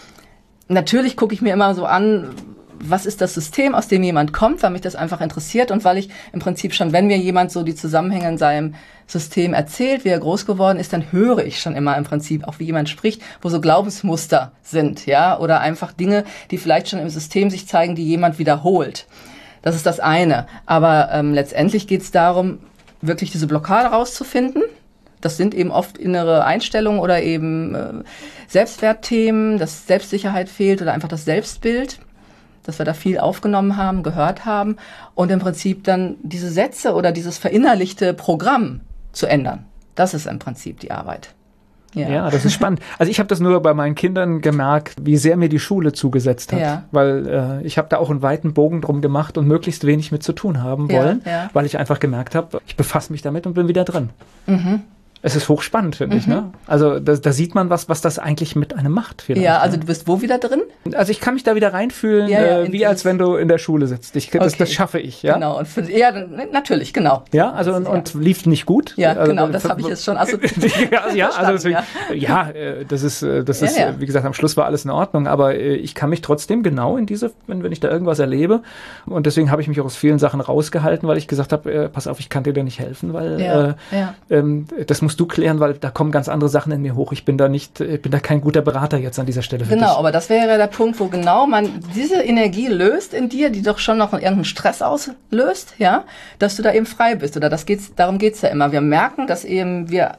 natürlich gucke ich mir immer so an, was ist das System, aus dem jemand kommt, weil mich das einfach interessiert und weil ich im Prinzip schon, wenn mir jemand so die Zusammenhänge in seinem System erzählt, wie er groß geworden ist, dann höre ich schon immer im Prinzip auch, wie jemand spricht, wo so Glaubensmuster sind, ja, oder einfach Dinge, die vielleicht schon im System sich zeigen, die jemand wiederholt. Das ist das eine. Aber ähm, letztendlich geht es darum, wirklich diese Blockade rauszufinden. Das sind eben oft innere Einstellungen oder eben äh, Selbstwertthemen, dass Selbstsicherheit fehlt oder einfach das Selbstbild, dass wir da viel aufgenommen haben, gehört haben und im Prinzip dann diese Sätze oder dieses verinnerlichte Programm zu ändern. Das ist im Prinzip die Arbeit. Ja, ja das ist spannend. Also ich habe das nur bei meinen Kindern gemerkt, wie sehr mir die Schule zugesetzt hat, ja. weil äh, ich habe da auch einen weiten Bogen drum gemacht und möglichst wenig mit zu tun haben wollen, ja, ja. weil ich einfach gemerkt habe, ich befasse mich damit und bin wieder drin. Mhm. Es ist hochspannend, finde mhm. ich. Ne? Also da, da sieht man was, was das eigentlich mit einem macht. Vielleicht, ja, also ne? du bist wo wieder drin? Also ich kann mich da wieder reinfühlen, ja, ja, äh, wie als wenn du in der Schule sitzt. Ich, das, okay. das schaffe ich. Ja, genau. Und für, ja, natürlich, genau. Ja, also und, ja. und lief nicht gut. Ja, also, genau, das habe ich jetzt schon assoziiert. ja, ja, also deswegen, ja. ja, das ist, das Ja, ist, ja. wie gesagt, am Schluss war alles in Ordnung, aber ich kann mich trotzdem genau in diese, wenn, wenn ich da irgendwas erlebe, und deswegen habe ich mich auch aus vielen Sachen rausgehalten, weil ich gesagt habe, äh, pass auf, ich kann dir da nicht helfen, weil ja, äh, ja. Ähm, das musst du klären, weil da kommen ganz andere Sachen in mir hoch. Ich bin da nicht, ich bin da kein guter Berater jetzt an dieser Stelle für Genau, dich. aber das wäre der Punkt, wo genau man diese Energie löst in dir, die doch schon noch irgendeinen Stress auslöst, ja, dass du da eben frei bist. Oder das geht's, darum geht's ja immer. Wir merken, dass eben wir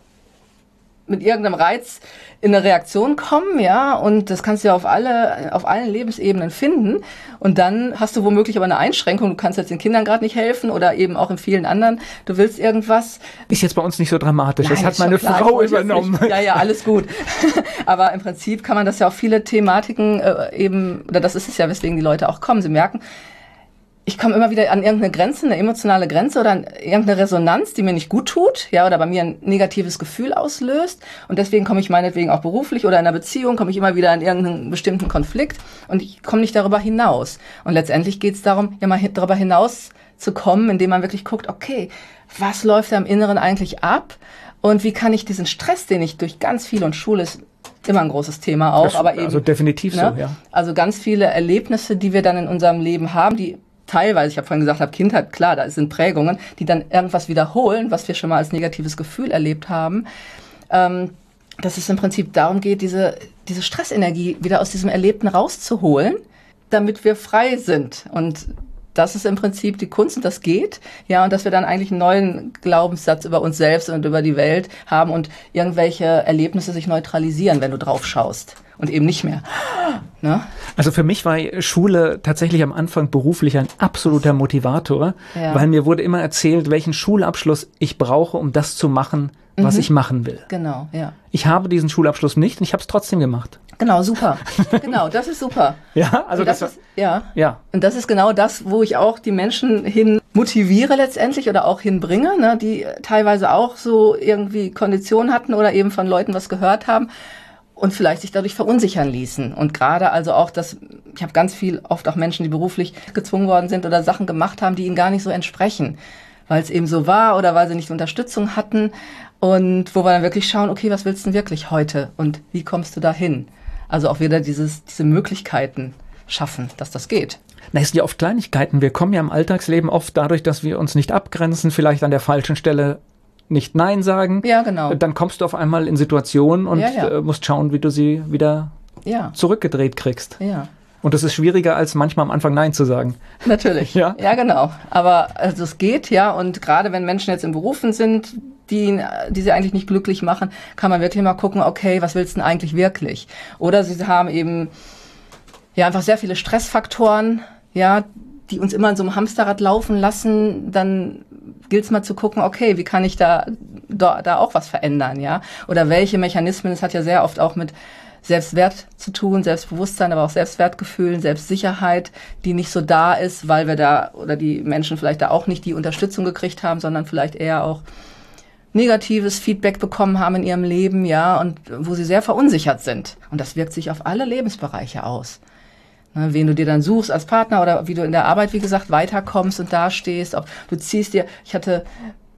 mit irgendeinem Reiz in eine Reaktion kommen, ja, und das kannst du ja auf alle, auf allen Lebensebenen finden. Und dann hast du womöglich aber eine Einschränkung. Du kannst jetzt den Kindern gerade nicht helfen oder eben auch in vielen anderen. Du willst irgendwas. Ist jetzt bei uns nicht so dramatisch. Nein, das hat ist schon meine klar, Frau ich wollte jetzt übernommen. nicht- Ja, ja, alles gut. Aber im Prinzip kann man das ja auf viele Thematiken äh, eben, oder das ist es ja, weswegen die Leute auch kommen. Sie merken, ich komme immer wieder an irgendeine Grenze, eine emotionale Grenze oder an irgendeine Resonanz, die mir nicht gut tut, ja, oder bei mir ein negatives Gefühl auslöst. Und deswegen komme ich meinetwegen auch beruflich oder in einer Beziehung, komme ich immer wieder in irgendeinen bestimmten Konflikt und ich komme nicht darüber hinaus. Und letztendlich geht es darum, ja mal hin, darüber hinaus zu kommen, indem man wirklich guckt, okay, was läuft da im Inneren eigentlich ab? Und wie kann ich diesen Stress, den ich durch ganz viel und Schule ist immer ein großes Thema auch. Das, aber eben, also definitiv ne? so, ja. Also ganz viele Erlebnisse, die wir dann in unserem Leben haben, die teilweise, ich habe vorhin gesagt, habe Kindheit, klar, da sind Prägungen, die dann irgendwas wiederholen, was wir schon mal als negatives Gefühl erlebt haben. Ähm, dass es im Prinzip darum geht, diese, diese Stressenergie wieder aus diesem Erlebten rauszuholen, damit wir frei sind. Und das ist im Prinzip die Kunst und das geht. Ja, und dass wir dann eigentlich einen neuen Glaubenssatz über uns selbst und über die Welt haben und irgendwelche Erlebnisse sich neutralisieren, wenn du drauf schaust. Und eben nicht mehr. Ne? Also für mich war Schule tatsächlich am Anfang beruflich ein absoluter Motivator, ja. weil mir wurde immer erzählt, welchen Schulabschluss ich brauche, um das zu machen, was mhm. ich machen will. Genau, ja. Ich habe diesen Schulabschluss nicht und ich habe es trotzdem gemacht. Genau, super. Genau, das ist super. Ja, also das, das ist, ja. ja. Und das ist genau das, wo ich auch die Menschen hin motiviere letztendlich oder auch hinbringe, ne, die teilweise auch so irgendwie Konditionen hatten oder eben von Leuten was gehört haben und vielleicht sich dadurch verunsichern ließen. Und gerade also auch das, ich habe ganz viel, oft auch Menschen, die beruflich gezwungen worden sind oder Sachen gemacht haben, die ihnen gar nicht so entsprechen, weil es eben so war oder weil sie nicht Unterstützung hatten. Und wo wir dann wirklich schauen, okay, was willst du denn wirklich heute und wie kommst du da hin? Also auch wieder dieses, diese Möglichkeiten schaffen, dass das geht. Na, es sind ja oft Kleinigkeiten. Wir kommen ja im Alltagsleben oft dadurch, dass wir uns nicht abgrenzen, vielleicht an der falschen Stelle nicht Nein sagen. Ja, genau. Dann kommst du auf einmal in Situationen und ja, ja. Äh, musst schauen, wie du sie wieder ja. zurückgedreht kriegst. Ja. Und das ist schwieriger, als manchmal am Anfang Nein zu sagen. Natürlich, ja, ja genau. Aber also es geht, ja. Und gerade wenn Menschen jetzt in Berufen sind, die, die sie eigentlich nicht glücklich machen, kann man wirklich mal gucken, okay, was willst du denn eigentlich wirklich? Oder sie haben eben ja einfach sehr viele Stressfaktoren, ja, die uns immer in so einem Hamsterrad laufen lassen. Dann gilt es mal zu gucken, okay, wie kann ich da, da, da auch was verändern, ja? Oder welche Mechanismen, es hat ja sehr oft auch mit Selbstwert zu tun, Selbstbewusstsein, aber auch Selbstwertgefühl, Selbstsicherheit, die nicht so da ist, weil wir da oder die Menschen vielleicht da auch nicht die Unterstützung gekriegt haben, sondern vielleicht eher auch negatives Feedback bekommen haben in ihrem Leben, ja, und wo sie sehr verunsichert sind. Und das wirkt sich auf alle Lebensbereiche aus. Ne, wen du dir dann suchst als Partner oder wie du in der Arbeit, wie gesagt, weiterkommst und dastehst. Ob du ziehst dir, ich hatte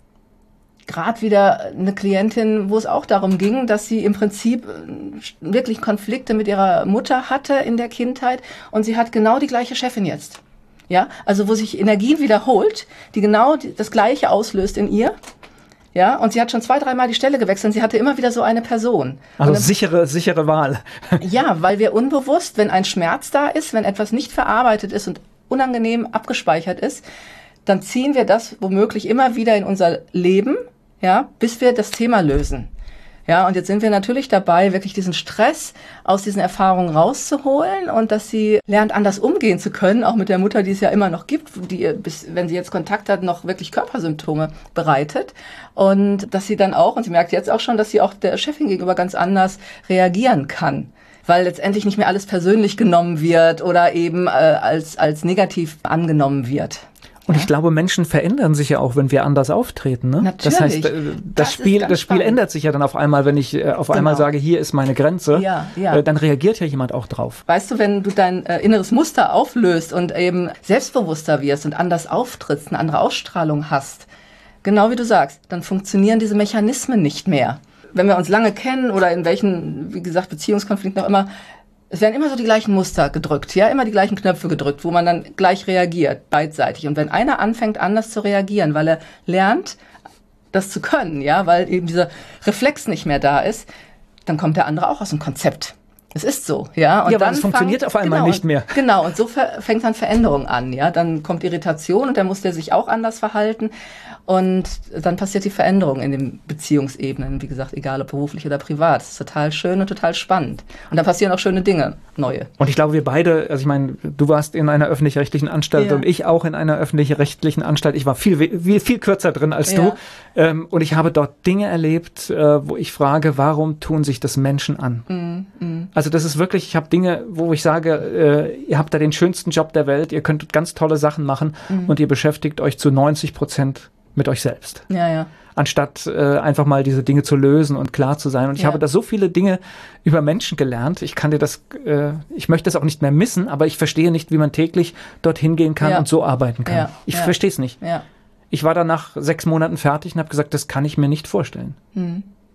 gerade wieder eine Klientin, wo es auch darum ging, dass sie im Prinzip wirklich Konflikte mit ihrer Mutter hatte in der Kindheit und sie hat genau die gleiche Chefin jetzt. Ja, also wo sich Energien wiederholt, die genau das Gleiche auslöst in ihr. Ja, und sie hat schon zwei, dreimal die Stelle gewechselt und sie hatte immer wieder so eine Person. Also dann, sichere, sichere Wahl. Ja, weil wir unbewusst, wenn ein Schmerz da ist, wenn etwas nicht verarbeitet ist und unangenehm abgespeichert ist, dann ziehen wir das womöglich immer wieder in unser Leben, ja, bis wir das Thema lösen. Ja, und jetzt sind wir natürlich dabei, wirklich diesen Stress aus diesen Erfahrungen rauszuholen und dass sie lernt, anders umgehen zu können, auch mit der Mutter, die es ja immer noch gibt, die ihr, bis, wenn sie jetzt Kontakt hat, noch wirklich Körpersymptome bereitet. Und dass sie dann auch, und sie merkt jetzt auch schon, dass sie auch der Chefin gegenüber ganz anders reagieren kann. Weil letztendlich nicht mehr alles persönlich genommen wird oder eben äh, als, als negativ angenommen wird. Und ja? ich glaube, Menschen verändern sich ja auch, wenn wir anders auftreten. Ne? Natürlich. Das heißt, das, das Spiel, das Spiel ändert sich ja dann auf einmal, wenn ich äh, auf genau. einmal sage, hier ist meine Grenze, ja, ja. Äh, dann reagiert ja jemand auch drauf. Weißt du, wenn du dein äh, inneres Muster auflöst und eben selbstbewusster wirst und anders auftrittst, eine andere Ausstrahlung hast, genau wie du sagst, dann funktionieren diese Mechanismen nicht mehr. Wenn wir uns lange kennen oder in welchen, wie gesagt, Beziehungskonflikten auch immer, es werden immer so die gleichen Muster gedrückt, ja, immer die gleichen Knöpfe gedrückt, wo man dann gleich reagiert, beidseitig. Und wenn einer anfängt, anders zu reagieren, weil er lernt, das zu können, ja, weil eben dieser Reflex nicht mehr da ist, dann kommt der andere auch aus dem Konzept. Es ist so, ja. Und ja, aber dann es funktioniert fang, auf einmal genau, nicht mehr. Und, genau, und so fängt dann Veränderung an, ja. Dann kommt Irritation und dann muss der sich auch anders verhalten. Und dann passiert die Veränderung in den Beziehungsebenen, wie gesagt, egal ob beruflich oder privat. Das ist total schön und total spannend. Und dann passieren auch schöne Dinge, neue. Und ich glaube, wir beide, also ich meine, du warst in einer öffentlich-rechtlichen Anstalt ja. und ich auch in einer öffentlich-rechtlichen Anstalt. Ich war viel, viel, viel kürzer drin als ja. du. Ähm, und ich habe dort Dinge erlebt, äh, wo ich frage, warum tun sich das Menschen an? Mm, mm. Also das ist wirklich, ich habe Dinge, wo ich sage, äh, ihr habt da den schönsten Job der Welt, ihr könnt ganz tolle Sachen machen mm. und ihr beschäftigt euch zu neunzig Prozent mit euch selbst. Ja, ja. Anstatt äh, einfach mal diese Dinge zu lösen und klar zu sein. Und ich ja. habe da so viele Dinge über Menschen gelernt. Ich kann dir das, äh, ich möchte das auch nicht mehr missen, aber ich verstehe nicht, wie man täglich dorthin gehen kann ja. und so arbeiten kann. Ja. Ich ja. verstehe es nicht. Ja. Ich war dann nach sechs Monaten fertig und habe gesagt, das kann ich mir nicht vorstellen. Hm.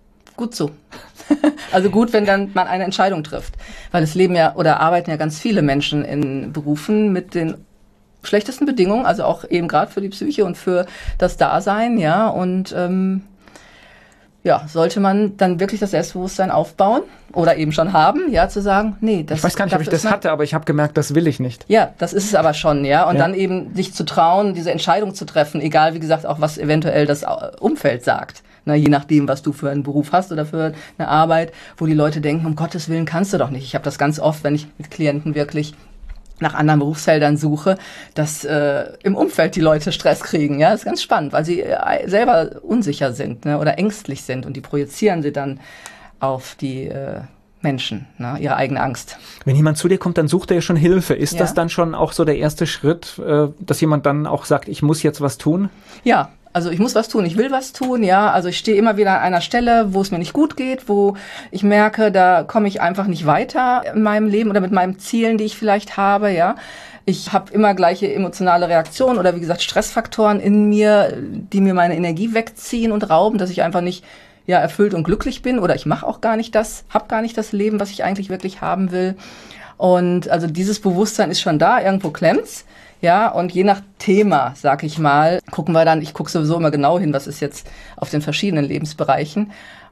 gut so. Also gut, wenn dann man eine Entscheidung trifft. Weil es leben ja oder arbeiten ja ganz viele Menschen in Berufen mit den schlechtesten Bedingungen, also auch eben gerade für die Psyche und für das Dasein, ja, und ähm, ja, sollte man dann wirklich das Selbstbewusstsein aufbauen oder eben schon haben, ja, zu sagen, nee, das Ich weiß gar nicht, ob ich das hatte, aber ich habe gemerkt, das will ich nicht. Ja, das ist es aber schon, ja, und ja. dann eben sich zu trauen, diese Entscheidung zu treffen, egal, wie gesagt, auch was eventuell das Umfeld sagt. Na, je nachdem, was du für einen Beruf hast oder für eine Arbeit, wo die Leute denken, um Gottes Willen kannst du doch nicht. Ich habe das ganz oft, wenn ich mit Klienten wirklich nach anderen Berufsfeldern suche, dass äh, im Umfeld die Leute Stress kriegen. Ja, das ist ganz spannend, weil sie äh, selber unsicher sind, ne, oder ängstlich sind und die projizieren sie dann auf die äh, Menschen, ne, ihre eigene Angst. Wenn jemand zu dir kommt, dann sucht er ja schon Hilfe. Ist ja. das dann schon auch so der erste Schritt, äh, dass jemand dann auch sagt, ich muss jetzt was tun? Ja. Also ich muss was tun, ich will was tun, ja. Also ich stehe immer wieder an einer Stelle, wo es mir nicht gut geht, wo ich merke, da komme ich einfach nicht weiter in meinem Leben oder mit meinen Zielen, die ich vielleicht habe, ja. Ich habe immer gleiche emotionale Reaktionen oder wie gesagt Stressfaktoren in mir, die mir meine Energie wegziehen und rauben, dass ich einfach nicht ja erfüllt und glücklich bin oder ich mache auch gar nicht das, habe gar nicht das Leben, was ich eigentlich wirklich haben will. Und also dieses Bewusstsein ist schon da, irgendwo klemmt's. Ja, und je nach Thema, sag ich mal, gucken wir dann, ich gucke sowieso immer genau hin, was ist jetzt auf den verschiedenen Lebensbereichen.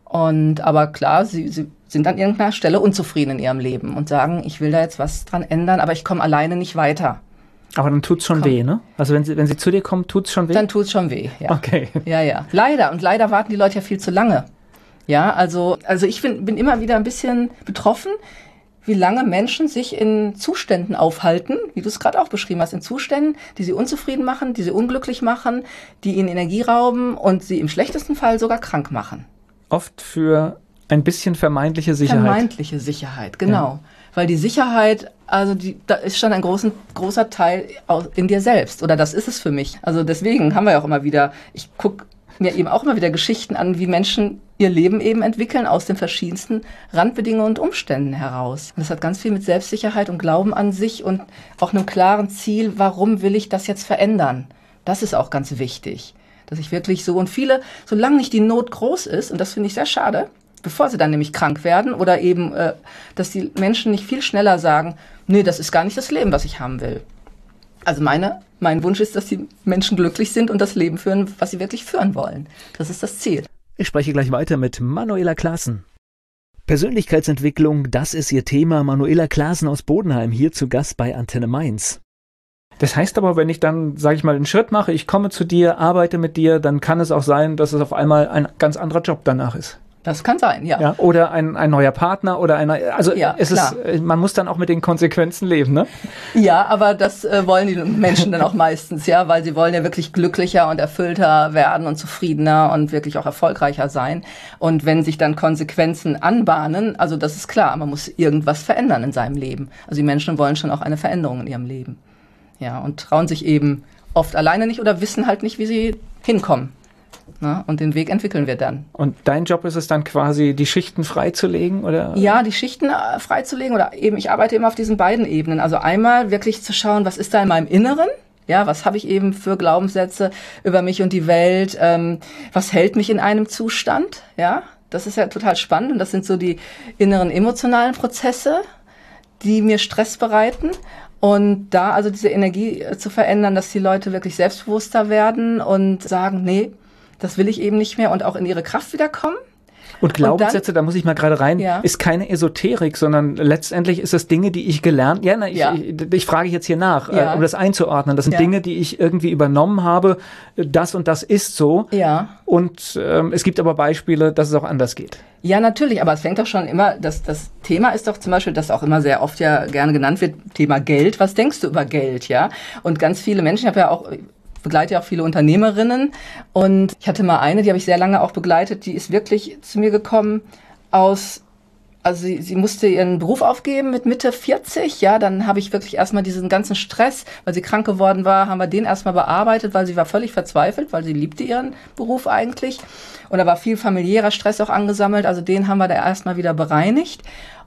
Und aber klar, sie, sie sind an irgendeiner Stelle unzufrieden in ihrem Leben und sagen, ich will da jetzt was dran ändern, aber ich komme alleine nicht weiter. Aber dann tut's schon Komm. weh, ne? Also wenn sie, wenn sie zu dir kommen, tut's schon weh? Dann tut's schon weh, ja. Okay. Ja, ja. Leider. Und leider warten die Leute ja viel zu lange. Ja, also, also ich bin, bin immer wieder ein bisschen betroffen, wie lange Menschen sich in Zuständen aufhalten, wie du es gerade auch beschrieben hast, in Zuständen, die sie unzufrieden machen, die sie unglücklich machen, die ihnen Energie rauben und sie im schlechtesten Fall sogar krank machen. Oft für ein bisschen vermeintliche Sicherheit. Vermeintliche Sicherheit, genau. Ja. Weil die Sicherheit, also die, da ist schon ein großen, großer Teil in dir selbst. Oder das ist es für mich. Also deswegen haben wir ja auch immer wieder, ich gucke mir eben auch immer wieder Geschichten an, wie Menschen ihr Leben eben entwickeln aus den verschiedensten Randbedingungen und Umständen heraus. Und das hat ganz viel mit Selbstsicherheit und Glauben an sich und auch einem klaren Ziel, warum will ich das jetzt verändern? Das ist auch ganz wichtig, dass ich wirklich so, und viele, solange nicht die Not groß ist, und das finde ich sehr schade, bevor sie dann nämlich krank werden oder eben, äh, dass die Menschen nicht viel schneller sagen, nee, das ist gar nicht das Leben, was ich haben will. Also meine, mein Wunsch ist, dass die Menschen glücklich sind und das Leben führen, was sie wirklich führen wollen. Das ist das Ziel. Ich spreche gleich weiter mit Manuela Claassen. Persönlichkeitsentwicklung, das ist ihr Thema. Manuela Claassen aus Bodenheim, hier zu Gast bei Antenne Mainz. Das heißt aber, wenn ich dann, sage ich mal, einen Schritt mache, ich komme zu dir, arbeite mit dir, dann kann es auch sein, dass es auf einmal ein ganz anderer Job danach ist. Das kann sein, ja. ja oder ein, ein neuer Partner oder einer, also ja, es klar. ist, man muss dann auch mit den Konsequenzen leben, ne? Ja, aber das äh, wollen die Menschen dann auch meistens, ja, weil sie wollen ja wirklich glücklicher und erfüllter werden und zufriedener und wirklich auch erfolgreicher sein. Und wenn sich dann Konsequenzen anbahnen, also das ist klar, man muss irgendwas verändern in seinem Leben. Also die Menschen wollen schon auch eine Veränderung in ihrem Leben. Ja, und trauen sich eben oft alleine nicht oder wissen halt nicht, wie sie hinkommen. Na, und den Weg entwickeln wir dann. Und dein Job ist es dann quasi, die Schichten freizulegen, oder? Ja, die Schichten freizulegen oder eben, ich arbeite immer auf diesen beiden Ebenen. Also einmal wirklich zu schauen, was ist da in meinem Inneren? Ja, was habe ich eben für Glaubenssätze über mich und die Welt? Ähm, was hält mich in einem Zustand? Ja, das ist ja total spannend und das sind so die inneren emotionalen Prozesse, die mir Stress bereiten. Und da also diese Energie zu verändern, dass die Leute wirklich selbstbewusster werden und sagen, nee, das will ich eben nicht mehr und auch in ihre Kraft wiederkommen. Und Glaubenssätze, und dann, da muss ich mal gerade rein, ja. ist keine Esoterik, sondern letztendlich ist es Dinge, die ich gelernt, ja, na, ich, ja. ich, ich frage jetzt hier nach, ja. äh, um das einzuordnen. Das sind ja. Dinge, die ich irgendwie übernommen habe, das und das ist so. Ja. Und ähm, es gibt aber Beispiele, dass es auch anders geht. Ja, natürlich, aber es fängt doch schon immer, das, das Thema ist doch zum Beispiel, das auch immer sehr oft ja gerne genannt wird, Thema Geld. Was denkst du über Geld, ja? Und ganz viele Menschen, ich habe ja auch... begleite ja auch viele Unternehmerinnen und ich hatte mal eine, die habe ich sehr lange auch begleitet, die ist wirklich zu mir gekommen aus, also sie, sie musste ihren Beruf aufgeben mit Mitte vierzig, ja, dann habe ich wirklich erstmal diesen ganzen Stress, weil sie krank geworden war, haben wir den erstmal bearbeitet, weil sie war völlig verzweifelt, weil sie liebte ihren Beruf eigentlich und da war viel familiärer Stress auch angesammelt, also den haben wir da erstmal wieder bereinigt.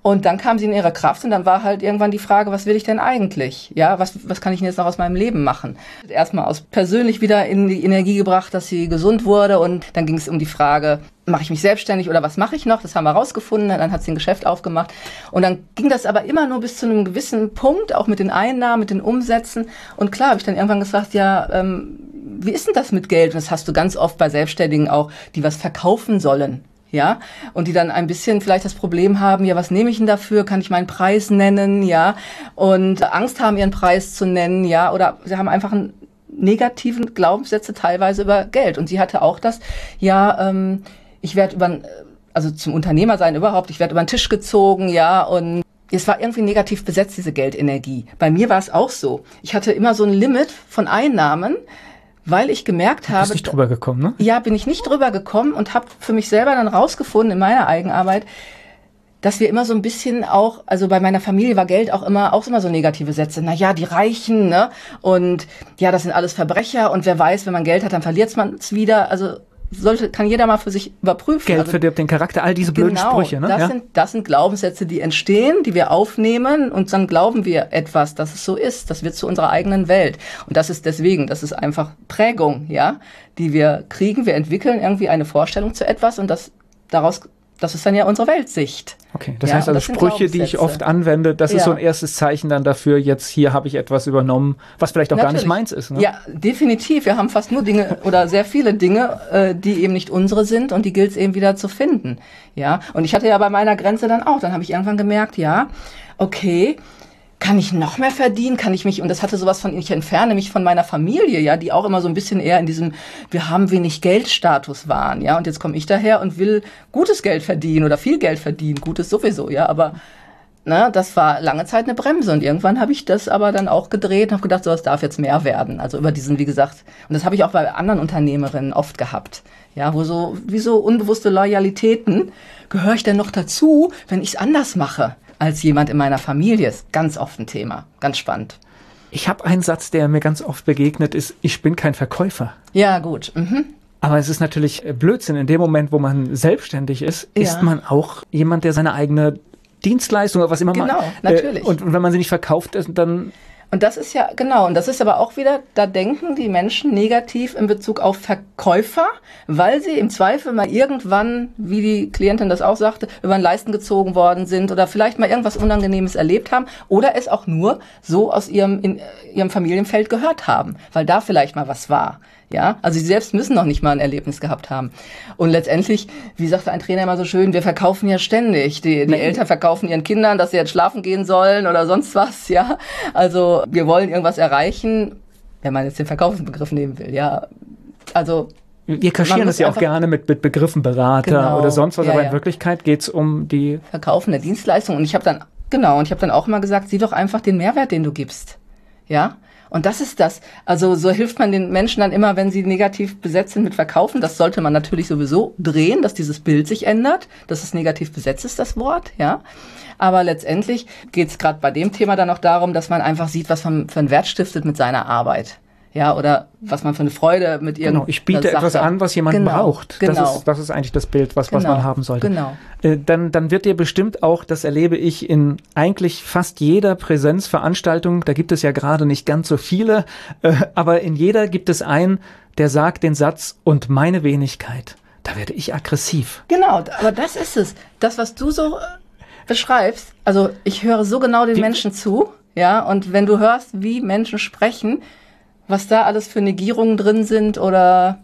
Und dann kam sie in ihre Kraft und dann war halt irgendwann die Frage, was will ich denn eigentlich? Ja, was, was kann ich denn jetzt noch aus meinem Leben machen? Erstmal aus persönlich wieder in die Energie gebracht, dass sie gesund wurde und dann ging es um die Frage, mache ich mich selbstständig oder was mache ich noch? Das haben wir rausgefunden, dann hat sie ein Geschäft aufgemacht und dann ging das aber immer nur bis zu einem gewissen Punkt, auch mit den Einnahmen, mit den Umsätzen und klar habe ich dann irgendwann gesagt, ja, ähm, wie ist denn das mit Geld? Und das hast du ganz oft bei Selbstständigen auch, die was verkaufen sollen. Ja, und die dann ein bisschen vielleicht das Problem haben, ja, was nehme ich denn dafür? Kann ich meinen Preis nennen? Ja, und Angst haben, ihren Preis zu nennen, ja, oder sie haben einfach einen negativen Glaubenssätze teilweise über Geld. Und sie hatte auch das, ja, ähm, ich werde über, also zum Unternehmersein überhaupt, ich werde über den Tisch gezogen, ja, und es war irgendwie negativ besetzt, diese Geldenergie. Bei mir war es auch so. Ich hatte immer so ein Limit von Einnahmen, weil ich gemerkt habe... Du bist nicht drüber gekommen, ne? Ja, bin ich nicht drüber gekommen und habe für mich selber dann rausgefunden in meiner Eigenarbeit, dass wir immer so ein bisschen auch, also bei meiner Familie war Geld auch immer, auch immer so negative Sätze. Na ja, die Reichen, ne? Und ja, das sind alles Verbrecher und wer weiß, wenn man Geld hat, dann verliert man es wieder. Also sollte, kann jeder mal für sich überprüfen. Geld also, verdirbt den Charakter, all diese blöden genau, Sprüche, ne? Das, ja? sind, das sind Glaubenssätze, die entstehen, die wir aufnehmen und dann glauben wir etwas, dass es so ist. Das wird zu unserer eigenen Welt. Und das ist deswegen, das ist einfach Prägung, ja, die wir kriegen. Wir entwickeln irgendwie eine Vorstellung zu etwas und das daraus, das ist dann ja unsere Weltsicht. Okay, das ja, heißt also das Sprüche, die ich oft anwende, das ja. ist so ein erstes Zeichen dann dafür, jetzt hier habe ich etwas übernommen, was vielleicht auch Natürlich. gar nicht meins ist. Ne? Ja, definitiv. Wir haben fast nur Dinge oder sehr viele Dinge, äh, die eben nicht unsere sind und die gilt es eben wieder zu finden. Ja, und ich hatte ja bei meiner Grenze dann auch, dann habe ich irgendwann gemerkt, ja, okay, kann ich noch mehr verdienen? Kann ich mich, und das hatte sowas von, ich entferne mich von meiner Familie, ja, die auch immer so ein bisschen eher in diesem, wir haben wenig Geldstatus waren, ja, und jetzt komme ich daher und will gutes Geld verdienen oder viel Geld verdienen, gutes sowieso, ja, aber, ne, das war lange Zeit eine Bremse und irgendwann habe ich das aber dann auch gedreht und habe gedacht, so, das darf jetzt mehr werden, also über diesen, wie gesagt, und das habe ich auch bei anderen Unternehmerinnen oft gehabt, ja, wo so, wie so unbewusste Loyalitäten, gehöre ich denn noch dazu, wenn ich es anders mache als jemand in meiner Familie, ist ganz oft ein Thema. Ganz spannend. Ich habe einen Satz, der mir ganz oft begegnet ist, ich bin kein Verkäufer. Ja, gut. Mhm. Aber es ist natürlich Blödsinn. In dem Moment, wo man selbstständig ist, Ja. ist man auch jemand, der seine eigene Dienstleistung oder was immer Genau, mal... natürlich. Äh, und, und wenn man sie nicht verkauft, dann... Und das ist ja, genau, und das ist aber auch wieder, da denken die Menschen negativ in Bezug auf Verkäufer, weil sie im Zweifel mal irgendwann, wie die Klientin das auch sagte, über den Leisten gezogen worden sind oder vielleicht mal irgendwas Unangenehmes erlebt haben oder es auch nur so aus ihrem, in ihrem Familienfeld gehört haben, weil da vielleicht mal was war. Ja, also sie selbst müssen noch nicht mal ein Erlebnis gehabt haben. Und letztendlich, wie sagte ein Trainer immer so schön, wir verkaufen ja ständig. Die, die Eltern verkaufen ihren Kindern, dass sie jetzt schlafen gehen sollen oder sonst was, ja. Also wir wollen irgendwas erreichen, wenn man jetzt den Verkaufsbegriff nehmen will, ja. Also wir kaschieren das ja auch gerne mit, mit Begriffen Berater genau, oder sonst was, ja, aber in ja. Wirklichkeit geht es um die... Verkaufen der Dienstleistung. Und ich habe dann, genau, und ich habe dann auch immer gesagt, sieh doch einfach den Mehrwert, den du gibst. Ja. Und das ist das. Also so hilft man den Menschen dann immer, wenn sie negativ besetzt sind mit Verkaufen. Das sollte man natürlich sowieso drehen, dass dieses Bild sich ändert, dass es negativ besetzt ist, das Wort, ja. Aber letztendlich geht es gerade bei dem Thema dann auch darum, dass man einfach sieht, was man für einen Wert stiftet mit seiner Arbeit. Ja, oder was man für eine Freude mit irgendeiner Genau, ich biete Sache. etwas an, was jemand genau, braucht. Genau. Das ist, das ist eigentlich das Bild, was, genau, was man haben sollte. Genau. Äh, dann, dann wird dir bestimmt auch, das erlebe ich in eigentlich fast jeder Präsenzveranstaltung, da gibt es ja gerade nicht ganz so viele, äh, aber in jeder gibt es einen, der sagt den Satz, und meine Wenigkeit. Da werde ich aggressiv. Genau, aber das ist es. Das, was du so beschreibst, also ich höre so genau den Wie, Menschen zu, ja, und wenn du hörst, wie Menschen sprechen, was da alles für Negierungen drin sind oder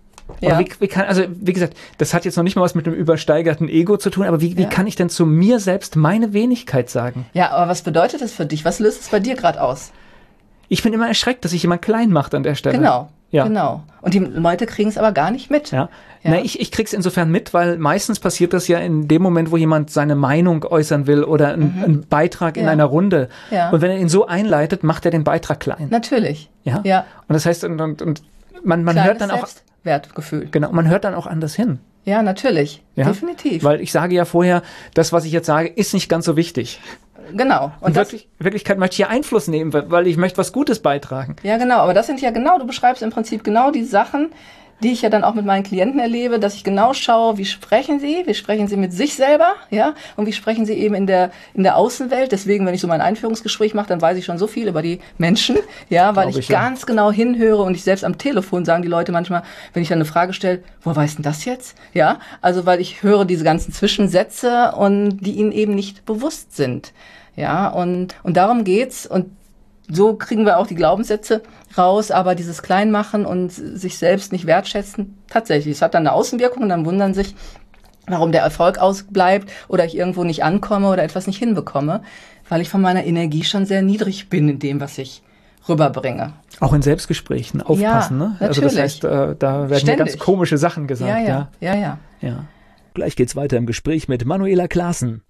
ja. Wie, wie kann, also wie gesagt, das hat jetzt noch nicht mal was mit dem übersteigerten Ego zu tun, aber wie, wie ja. kann ich denn zu mir selbst meine Wenigkeit sagen? Ja, aber was bedeutet das für dich? Was löst es bei dir gerade aus? Ich bin immer erschreckt, dass sich jemand klein macht an der Stelle. Genau, ja. genau. Und die Leute kriegen es aber gar nicht mit. Ja. Ja. Na, ich, ich krieg's insofern mit, weil meistens passiert das ja in dem Moment, wo jemand seine Meinung äußern will oder ein, mhm. einen Beitrag in ja. einer Runde. Ja. Und wenn er ihn so einleitet, macht er den Beitrag klein. Natürlich. Ja. ja. Und das heißt, und, und, und man, man Kleines hört dann auch. Selbstwertgefühl. Genau, man hört dann auch anders hin. Ja, natürlich. Ja? Definitiv. Weil ich sage ja vorher, das, was ich jetzt sage, ist nicht ganz so wichtig. Genau. Und in wirklich, Wirklichkeit möchte ich hier Einfluss nehmen, weil ich möchte was Gutes beitragen. Ja, genau. Aber das sind ja genau, du beschreibst im Prinzip genau die Sachen, die ich ja dann auch mit meinen Klienten erlebe, dass ich genau schaue, wie sprechen sie, wie sprechen sie mit sich selber, ja, und wie sprechen sie eben in der in der Außenwelt. Deswegen, wenn ich so mein Einführungsgespräch mache, dann weiß ich schon so viel über die Menschen, ja, weil ich, ich ja. ganz genau hinhöre und ich selbst am Telefon sagen die Leute manchmal, wenn ich dann eine Frage stelle, woher weiß denn das jetzt? Ja, also weil ich höre diese ganzen Zwischensätze und die ihnen eben nicht bewusst sind, ja, und und darum geht's und so kriegen wir auch die Glaubenssätze raus, aber dieses Kleinmachen und sich selbst nicht wertschätzen, tatsächlich, es hat dann eine Außenwirkung und dann wundern sich, warum der Erfolg ausbleibt oder ich irgendwo nicht ankomme oder etwas nicht hinbekomme, weil ich von meiner Energie schon sehr niedrig bin in dem, was ich rüberbringe. Auch in Selbstgesprächen aufpassen, ja, ne? Also das heißt, äh, da werden ja ganz komische Sachen gesagt. Ja, ja, ja, ja. ja. ja. Gleich geht's weiter im Gespräch mit Manuela Klaassen.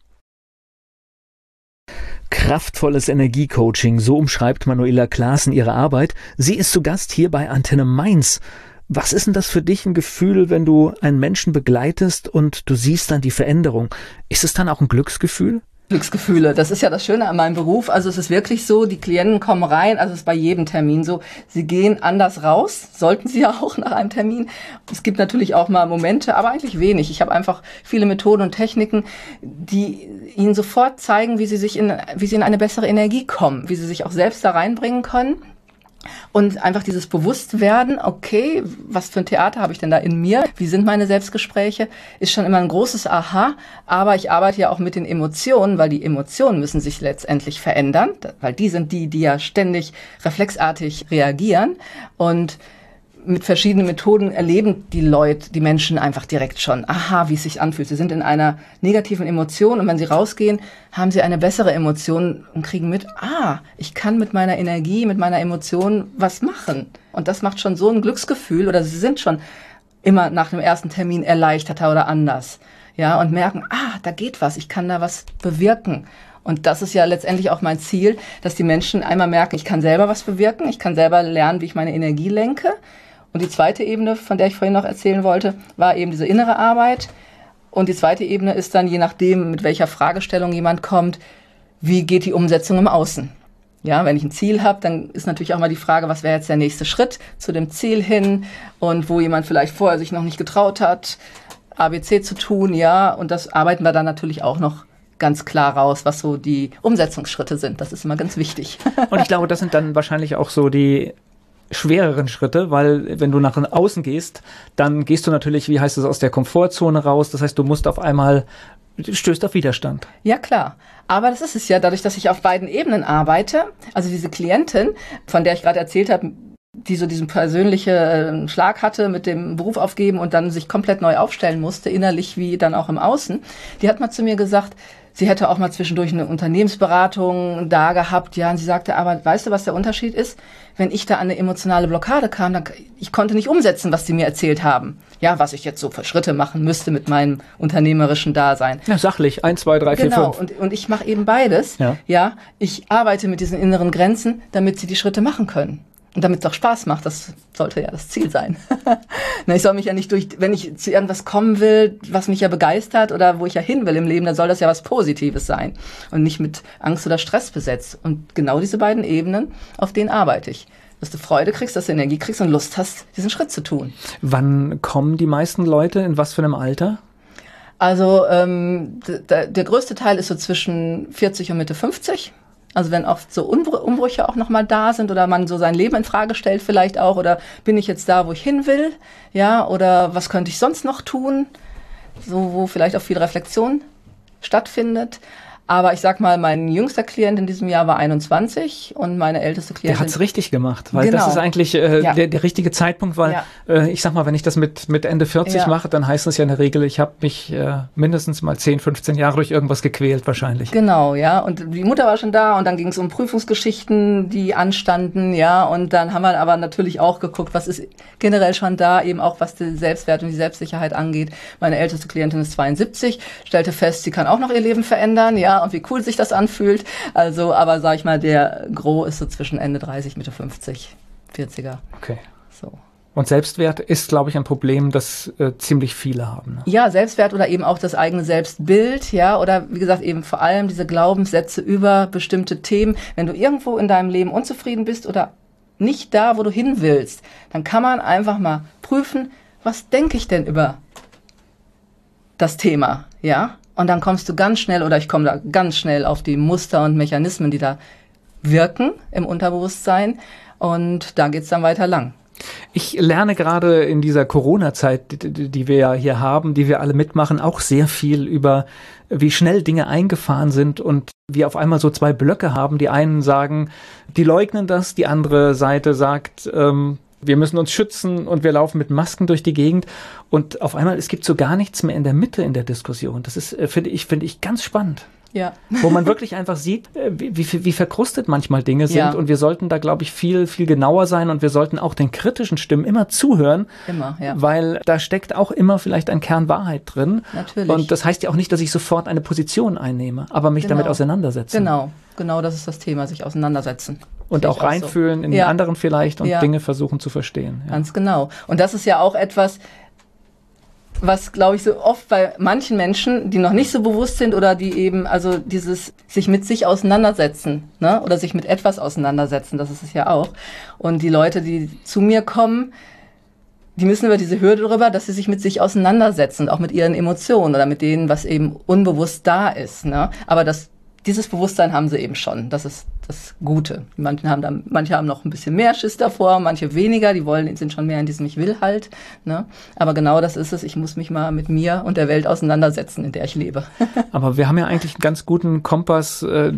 Kraftvolles Energiecoaching, so umschreibt Manuela Klaassen ihre Arbeit. Sie ist zu Gast hier bei Antenne Mainz. Was ist denn das für dich ein Gefühl, wenn du einen Menschen begleitest und du siehst dann die Veränderung? Ist es dann auch ein Glücksgefühl? Glücksgefühle, das ist ja das Schöne an meinem Beruf. Also es ist wirklich so, die Klienten kommen rein, also es ist bei jedem Termin so, sie gehen anders raus, sollten sie ja auch nach einem Termin. Es gibt natürlich auch mal Momente, aber eigentlich wenig. Ich habe einfach viele Methoden und Techniken, die ihnen sofort zeigen, wie sie sich in, wie sie in eine bessere Energie kommen, wie sie sich auch selbst da reinbringen können. Und einfach dieses Bewusstwerden, okay, was für ein Theater habe ich denn da in mir? Wie sind meine Selbstgespräche? Ist schon immer ein großes Aha. Aber ich arbeite ja auch mit den Emotionen, weil die Emotionen müssen sich letztendlich verändern, weil die sind die, die ja ständig reflexartig reagieren. Und mit verschiedenen Methoden erleben die Leute, die Menschen einfach direkt schon, aha, wie es sich anfühlt. Sie sind in einer negativen Emotion und wenn sie rausgehen, haben sie eine bessere Emotion und kriegen mit, ah, ich kann mit meiner Energie, mit meiner Emotion was machen. Und das macht schon so ein Glücksgefühl oder sie sind schon immer nach dem ersten Termin erleichterter oder anders. Ja, und merken, ah, da geht was, ich kann da was bewirken. Und das ist ja letztendlich auch mein Ziel, dass die Menschen einmal merken, ich kann selber was bewirken, ich kann selber lernen, wie ich meine Energie lenke. Und die zweite Ebene, von der ich vorhin noch erzählen wollte, war eben diese innere Arbeit. Und die zweite Ebene ist dann, je nachdem, mit welcher Fragestellung jemand kommt, wie geht die Umsetzung im Außen? Ja, wenn ich ein Ziel habe, dann ist natürlich auch mal die Frage, was wäre jetzt der nächste Schritt zu dem Ziel hin? Und wo jemand vielleicht vorher sich noch nicht getraut hat, A B C zu tun, ja. Und das arbeiten wir dann natürlich auch noch ganz klar raus, was so die Umsetzungsschritte sind. Das ist immer ganz wichtig. Und ich glaube, das sind dann wahrscheinlich auch so die schwereren Schritte, weil wenn du nach außen gehst, dann gehst du natürlich, wie heißt es, aus der Komfortzone raus. Das heißt, du musst auf einmal, du stößt auf Widerstand. Ja, klar. Aber das ist es ja, dadurch, dass ich auf beiden Ebenen arbeite. Also diese Klientin, von der ich gerade erzählt habe, die so diesen persönlichen Schlag hatte mit dem Beruf aufgeben und dann sich komplett neu aufstellen musste, innerlich wie dann auch im Außen, die hat mal zu mir gesagt, sie hätte auch mal zwischendurch eine Unternehmensberatung da gehabt, ja, und sie sagte, aber weißt du, was der Unterschied ist? Wenn ich da an eine emotionale Blockade kam, dann ich konnte nicht umsetzen, was sie mir erzählt haben. Ja, was ich jetzt so für Schritte machen müsste mit meinem unternehmerischen Dasein. Ja, sachlich, eins, zwei, drei, vier, genau. fünf. Und, und ich mache eben beides. Ja. ja, ich arbeite mit diesen inneren Grenzen, damit sie die Schritte machen können. Und damit es auch Spaß macht, das sollte ja das Ziel sein. Na, ich soll mich ja nicht durch, wenn ich zu irgendwas kommen will, was mich ja begeistert oder wo ich ja hin will im Leben, dann soll das ja was Positives sein und nicht mit Angst oder Stress besetzt. Und genau diese beiden Ebenen, auf denen arbeite ich. Dass du Freude kriegst, dass du Energie kriegst und Lust hast, diesen Schritt zu tun. Wann kommen die meisten Leute? In was für einem Alter? Also ähm, d- der größte Teil ist so zwischen vierzig und Mitte fünfzig. Also wenn oft so Umbrüche auch nochmal da sind oder man so sein Leben in Frage stellt vielleicht auch oder bin ich jetzt da, wo ich hin will, ja, oder was könnte ich sonst noch tun, so wo vielleicht auch viel Reflexion stattfindet. Aber ich sag mal, mein jüngster Klient in diesem Jahr war einundzwanzig und meine älteste Klientin... Der hat's richtig gemacht, weil genau. das ist eigentlich äh, ja. der, der richtige Zeitpunkt, weil ja. äh, ich sag mal, wenn ich das mit mit Ende vierzig ja. mache, dann heißt das ja in der Regel, ich habe mich äh, mindestens mal zehn, fünfzehn Jahre durch irgendwas gequält wahrscheinlich. Genau, ja. Und die Mutter war schon da und dann ging es um Prüfungsgeschichten, die anstanden, ja. Und dann haben wir aber natürlich auch geguckt, was ist generell schon da, eben auch was die Selbstwert und die Selbstsicherheit angeht. Meine älteste Klientin ist zweiundsiebzig, stellte fest, sie kann auch noch ihr Leben verändern, ja. Und wie cool sich das anfühlt. Also, aber sag ich mal, der Gros ist so zwischen Ende dreißig, Mitte fünfzig, vierziger. Okay. So. Und Selbstwert ist, glaube ich, ein Problem, das äh, ziemlich viele haben. Ne? Ja, Selbstwert oder eben auch das eigene Selbstbild, ja, oder wie gesagt eben vor allem diese Glaubenssätze über bestimmte Themen. Wenn du irgendwo in deinem Leben unzufrieden bist oder nicht da, wo du hin willst, dann kann man einfach mal prüfen, was denke ich denn über das Thema, ja? Und dann kommst du ganz schnell, oder ich komme da ganz schnell auf die Muster und Mechanismen, die da wirken im Unterbewusstsein. Und da geht's dann weiter lang. Ich lerne gerade in dieser Corona-Zeit, die, die wir ja hier haben, die wir alle mitmachen, auch sehr viel über, wie schnell Dinge eingefahren sind und wir auf einmal so zwei Blöcke haben. Die einen sagen, die leugnen das, die andere Seite sagt, ähm, wir müssen uns schützen und wir laufen mit Masken durch die Gegend. Und auf einmal, es gibt so gar nichts mehr in der Mitte in der Diskussion. Das ist, finde ich, finde ich ganz spannend. Ja. Wo man wirklich einfach sieht, wie, wie, wie verkrustet manchmal Dinge sind. Ja. Und wir sollten da, glaube ich, viel, viel genauer sein. Und wir sollten auch den kritischen Stimmen immer zuhören. Immer, ja. Weil da steckt auch immer vielleicht ein Kern Wahrheit drin. Natürlich. Und das heißt ja auch nicht, dass ich sofort eine Position einnehme, aber mich Genau. damit auseinandersetze. Genau, genau, das ist das Thema, sich auseinandersetzen. Und Sehe auch ich auch reinfühlen so. in Ja. den anderen vielleicht und Ja. Dinge versuchen zu verstehen. Ja. Ganz genau. Und das ist ja auch etwas, was, glaube ich, so oft bei manchen Menschen, die noch nicht so bewusst sind oder die eben, also dieses sich mit sich auseinandersetzen, ne, oder sich mit etwas auseinandersetzen, das ist es ja auch. Und die Leute, die zu mir kommen, die müssen über diese Hürde drüber, dass sie sich mit sich auseinandersetzen, auch mit ihren Emotionen oder mit denen, was eben unbewusst da ist, ne. Aber das, dieses Bewusstsein haben sie eben schon. Das ist das Gute. Manche haben, da, manche haben noch ein bisschen mehr Schiss davor, manche weniger. Die wollen, sind schon mehr in diesem Ich will halt. Ne? Aber genau das ist es. Ich muss mich mal mit mir und der Welt auseinandersetzen, in der ich lebe. Aber wir haben ja eigentlich einen ganz guten Kompass äh,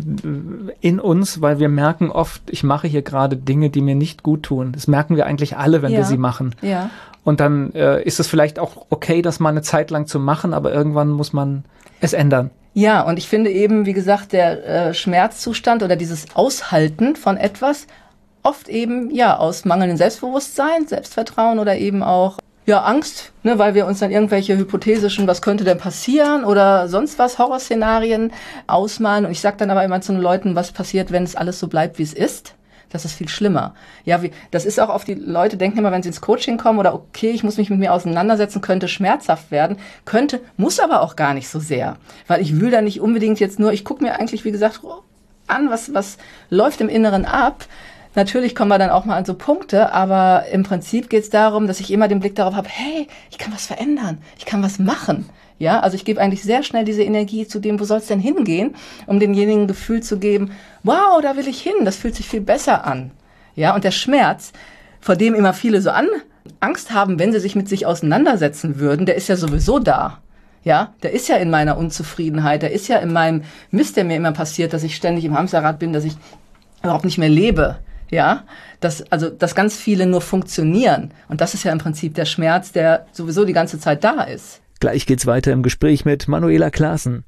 in uns, weil wir merken oft, ich mache hier gerade Dinge, die mir nicht gut tun. Das merken wir eigentlich alle, wenn Ja. wir sie machen. Ja. Und dann äh, ist es vielleicht auch okay, das mal eine Zeit lang zu machen, aber irgendwann muss man es ändern. Ja, und ich finde eben, wie gesagt, der äh, Schmerzzustand oder dieses Aushalten von etwas oft eben, ja, aus mangelndem Selbstbewusstsein, Selbstvertrauen oder eben auch, ja, Angst, ne, weil wir uns dann irgendwelche hypothetischen, was könnte denn passieren oder sonst was, Horrorszenarien ausmalen. Und ich sage dann aber immer zu den Leuten, was passiert, wenn es alles so bleibt, wie es ist. Das ist viel schlimmer. Ja, wie, das ist auch auf die Leute denken immer, wenn sie ins Coaching kommen oder okay, ich muss mich mit mir auseinandersetzen, könnte schmerzhaft werden, könnte, muss aber auch gar nicht so sehr. Weil ich will da nicht unbedingt jetzt nur, ich gucke mir eigentlich, wie gesagt, an, was, was läuft im Inneren ab. Natürlich kommen wir dann auch mal an so Punkte, aber im Prinzip geht es darum, dass ich immer den Blick darauf habe, hey, ich kann was verändern, ich kann was machen. Ja, also ich gebe eigentlich sehr schnell diese Energie zu dem, wo soll es denn hingehen, um denjenigen ein Gefühl zu geben, wow, da will ich hin, das fühlt sich viel besser an. Ja, und der Schmerz, vor dem immer viele so an, Angst haben, wenn sie sich mit sich auseinandersetzen würden, der ist ja sowieso da. Ja, der ist ja in meiner Unzufriedenheit, der ist ja in meinem Mist, der mir immer passiert, dass ich ständig im Hamsterrad bin, dass ich überhaupt nicht mehr lebe. Ja, dass, also, dass ganz viele nur funktionieren. Und das ist ja im Prinzip der Schmerz, der sowieso die ganze Zeit da ist. Gleich geht's weiter im Gespräch mit Manuela Klaassen.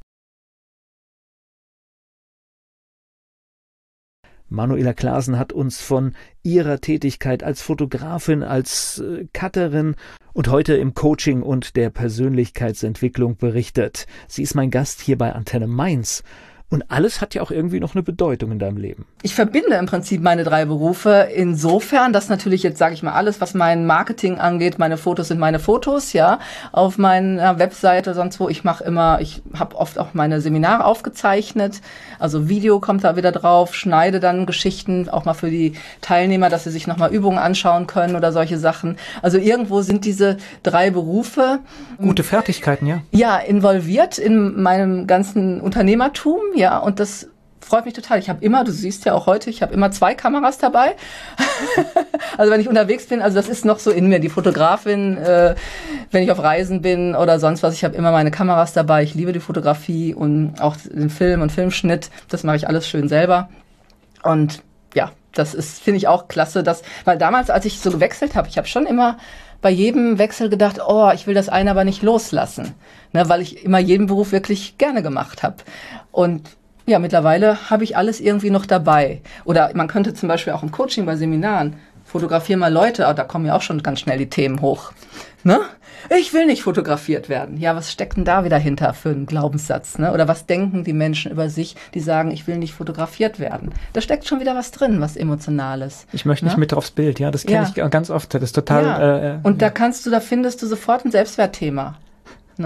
Manuela Klaassen hat uns von ihrer Tätigkeit als Fotografin, als äh, Cutterin und heute im Coaching und der Persönlichkeitsentwicklung berichtet. Sie ist mein Gast hier bei Antenne Mainz. Und alles hat ja auch irgendwie noch eine Bedeutung in deinem Leben. Ich verbinde im Prinzip meine drei Berufe insofern, dass natürlich jetzt, sage ich mal, alles, was mein Marketing angeht, meine Fotos sind meine Fotos, ja, auf meiner Webseite, sonst wo. Ich mache immer, ich habe oft auch meine Seminare aufgezeichnet, also Video kommt da wieder drauf, schneide dann Geschichten, auch mal für die Teilnehmer, dass sie sich nochmal Übungen anschauen können oder solche Sachen. Also irgendwo sind diese drei Berufe Gute Fertigkeiten, ja. Ja, involviert in meinem ganzen Unternehmertum, ja, und das freut mich total. Ich habe immer, du siehst ja auch heute, ich habe immer zwei Kameras dabei. Also wenn ich unterwegs bin, also das ist noch so in mir, die Fotografin, äh, wenn ich auf Reisen bin oder sonst was, ich habe immer meine Kameras dabei. Ich liebe die Fotografie und auch den Film und Filmschnitt. Das mache ich alles schön selber. Und ja, das ist, finde ich auch klasse, dass, weil damals, als ich so gewechselt habe, ich habe schon immer bei jedem Wechsel gedacht, oh, ich will das eine aber nicht loslassen, ne, weil ich immer jeden Beruf wirklich gerne gemacht habe. Und ja, mittlerweile habe ich alles irgendwie noch dabei. Oder man könnte zum Beispiel auch im Coaching bei Seminaren, fotografier mal Leute, aber da kommen ja auch schon ganz schnell die Themen hoch. Ne? Ich will nicht fotografiert werden. Ja, was steckt denn da wieder hinter für einen Glaubenssatz? Ne? Oder was denken die Menschen über sich, die sagen, ich will nicht fotografiert werden? Da steckt schon wieder was drin, was Emotionales. Ich möchte nicht ne? mit aufs Bild, ja, das kenne Ja. ich ganz oft. Das ist total. Ja. Äh, Und da kannst du, da findest du sofort ein Selbstwertthema. Ne?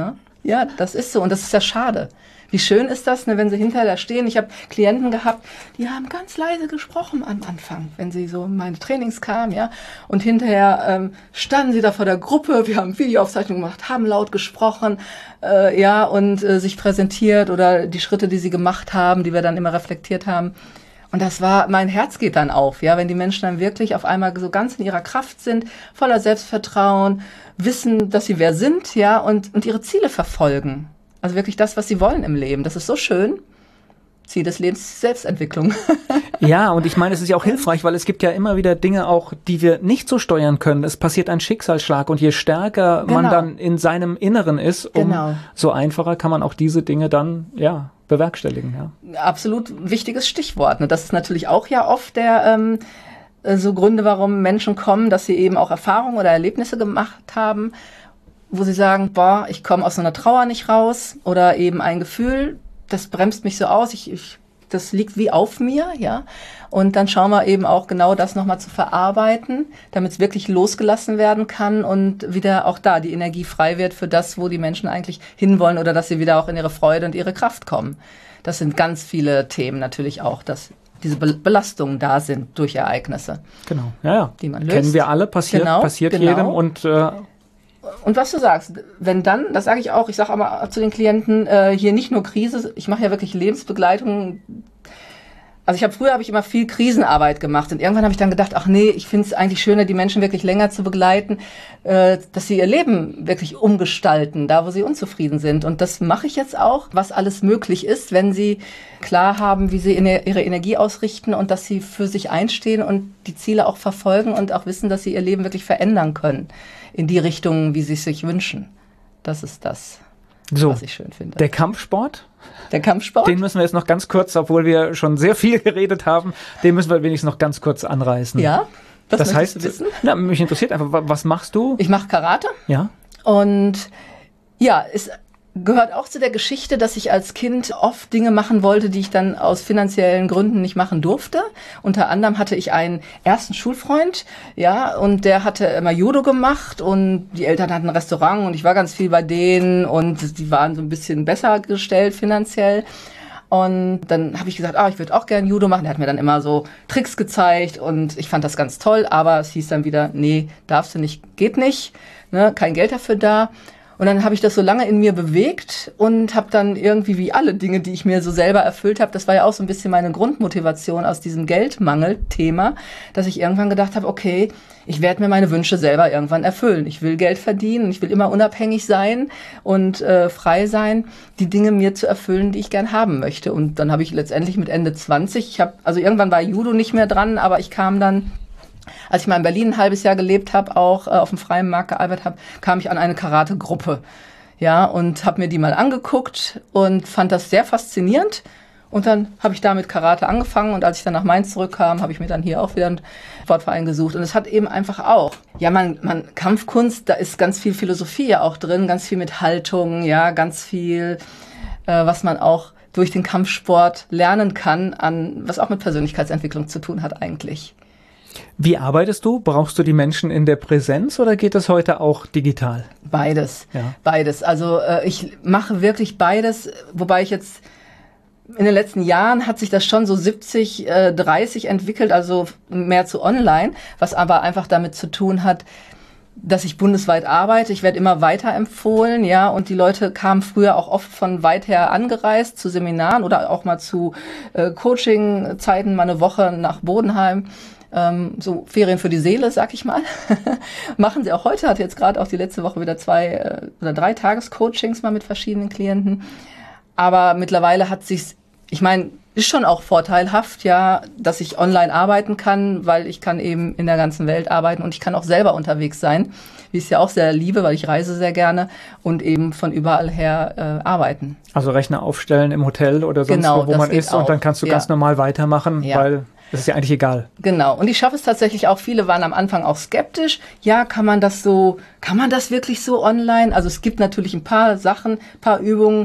Ja, das ist so und das ist ja schade. Wie schön ist das, ne, wenn sie hinterher da stehen. Ich habe Klienten gehabt, die haben ganz leise gesprochen am Anfang, wenn sie so in meine Trainings kamen, ja. Und hinterher ähm, standen sie da vor der Gruppe, wir haben Videoaufzeichnungen gemacht, haben laut gesprochen, äh, ja, und äh, sich präsentiert oder die Schritte, die sie gemacht haben, die wir dann immer reflektiert haben. Und das war, mein Herz geht dann auf, ja, wenn die Menschen dann wirklich auf einmal so ganz in ihrer Kraft sind, voller Selbstvertrauen, wissen, dass sie wer sind, ja, und, und ihre Ziele verfolgen. Also wirklich das, was sie wollen im Leben. Das ist so schön. Ziel des Lebens, Selbstentwicklung. Ja, und ich meine, es ist ja auch hilfreich, weil es gibt ja immer wieder Dinge auch, die wir nicht so steuern können. Es passiert ein Schicksalsschlag und je stärker genau. man dann in seinem Inneren ist, um genau. so einfacher kann man auch diese Dinge dann, ja, bewerkstelligen. Ja. Absolut wichtiges Stichwort. Ne? Das ist natürlich auch ja oft der, ähm, so Gründe, warum Menschen kommen, dass sie eben auch Erfahrungen oder Erlebnisse gemacht haben, wo sie sagen, boah, ich komme aus so einer Trauer nicht raus oder eben ein Gefühl, das bremst mich so aus, ich, ich, das liegt wie auf mir, ja. Und dann schauen wir eben auch genau das nochmal zu verarbeiten, damit es wirklich losgelassen werden kann und wieder auch da die Energie frei wird für das, wo die Menschen eigentlich hinwollen oder dass sie wieder auch in ihre Freude und ihre Kraft kommen. Das sind ganz viele Themen natürlich auch, dass diese Belastungen da sind durch Ereignisse. Genau, ja, ja. Die man löst. Kennen wir alle, passiert, genau, passiert genau. jedem und äh, Und was du sagst, wenn dann, das sage ich auch, ich sage aber zu den Klienten, äh, hier nicht nur Krise, ich mache ja wirklich Lebensbegleitung. Also ich habe früher habe ich immer viel Krisenarbeit gemacht und irgendwann habe ich dann gedacht, ach nee, ich finde es eigentlich schöner, die Menschen wirklich länger zu begleiten, äh, dass sie ihr Leben wirklich umgestalten, da wo sie unzufrieden sind. Und das mache ich jetzt auch, was alles möglich ist, wenn sie klar haben, wie sie ihre Energie ausrichten und dass sie für sich einstehen und die Ziele auch verfolgen und auch wissen, dass sie ihr Leben wirklich verändern können in die Richtung, wie sie es sich wünschen. Das ist das, so, was ich schön finde. Der Kampfsport? Der Kampfsport? Den müssen wir jetzt noch ganz kurz, obwohl wir schon sehr viel geredet haben, den müssen wir wenigstens noch ganz kurz anreißen. Ja, was das heißt, du wissen? Na, mich interessiert einfach, was machst du? Ich mache Karate. Ja. Und ja, es gehört auch zu der Geschichte, dass ich als Kind oft Dinge machen wollte, die ich dann aus finanziellen Gründen nicht machen durfte. Unter anderem hatte ich einen ersten Schulfreund, ja, und der hatte immer Judo gemacht und die Eltern hatten ein Restaurant und ich war ganz viel bei denen und die waren so ein bisschen besser gestellt finanziell. Und dann habe ich gesagt, ah, ich würde auch gerne Judo machen. Der hat mir dann immer so Tricks gezeigt und ich fand das ganz toll, aber es hieß dann wieder, nee, darfst du nicht, geht nicht, ne, kein Geld dafür da. Und dann habe ich das so lange in mir bewegt und habe dann irgendwie wie alle Dinge, die ich mir so selber erfüllt habe, das war ja auch so ein bisschen meine Grundmotivation aus diesem Geldmangel-Thema, dass ich irgendwann gedacht habe, okay, ich werde mir meine Wünsche selber irgendwann erfüllen. Ich will Geld verdienen, ich will immer unabhängig sein und äh, frei sein, die Dinge mir zu erfüllen, die ich gern haben möchte. Und dann habe ich letztendlich mit Ende zwanzig, ich habe, also irgendwann war Judo nicht mehr dran, aber ich kam dann, als ich mal in Berlin ein halbes Jahr gelebt habe, auch äh, auf dem freien Markt gearbeitet habe, kam ich an eine Karate-Gruppe, ja, und habe mir die mal angeguckt und fand das sehr faszinierend. Und dann habe ich da mit Karate angefangen und als ich dann nach Mainz zurückkam, habe ich mir dann hier auch wieder einen Sportverein gesucht. Und es hat eben einfach auch, ja, man, man Kampfkunst, da ist ganz viel Philosophie ja auch drin, ganz viel mit Haltung, ja, ganz viel, äh, was man auch durch den Kampfsport lernen kann, an was auch mit Persönlichkeitsentwicklung zu tun hat eigentlich. Wie arbeitest du? Brauchst du die Menschen in der Präsenz oder geht das heute auch digital? Beides, ja. beides. Also äh, ich mache wirklich beides, wobei ich jetzt in den letzten Jahren hat sich das schon so siebzig dreißig entwickelt, also mehr zu online, was aber einfach damit zu tun hat, dass ich bundesweit arbeite. Ich werde immer weiter empfohlen, ja, und die Leute kamen früher auch oft von weit her angereist zu Seminaren oder auch mal zu äh, Coaching-Zeiten, mal eine Woche nach Bodenheim. Ähm, so Ferien für die Seele, sag ich mal. Machen sie auch heute, hatte jetzt gerade auch die letzte Woche wieder zwei äh, oder drei Tagescoachings mal mit verschiedenen Klienten. Aber mittlerweile hat sich's, ich meine, ist schon auch vorteilhaft, ja, dass ich online arbeiten kann, weil ich kann eben in der ganzen Welt arbeiten und ich kann auch selber unterwegs sein, wie ich es ja auch sehr liebe, weil ich reise sehr gerne und eben von überall her äh, arbeiten. Also Rechner aufstellen im Hotel oder sonst genau, wo, wo man ist auch. Und dann kannst du ja. ganz normal weitermachen, ja. weil das ist ja eigentlich egal. Genau. Und ich schaffe es tatsächlich auch. Viele waren am Anfang auch skeptisch. Ja, kann man das so, kann man das wirklich so online? Also es gibt natürlich ein paar Sachen, ein paar Übungen,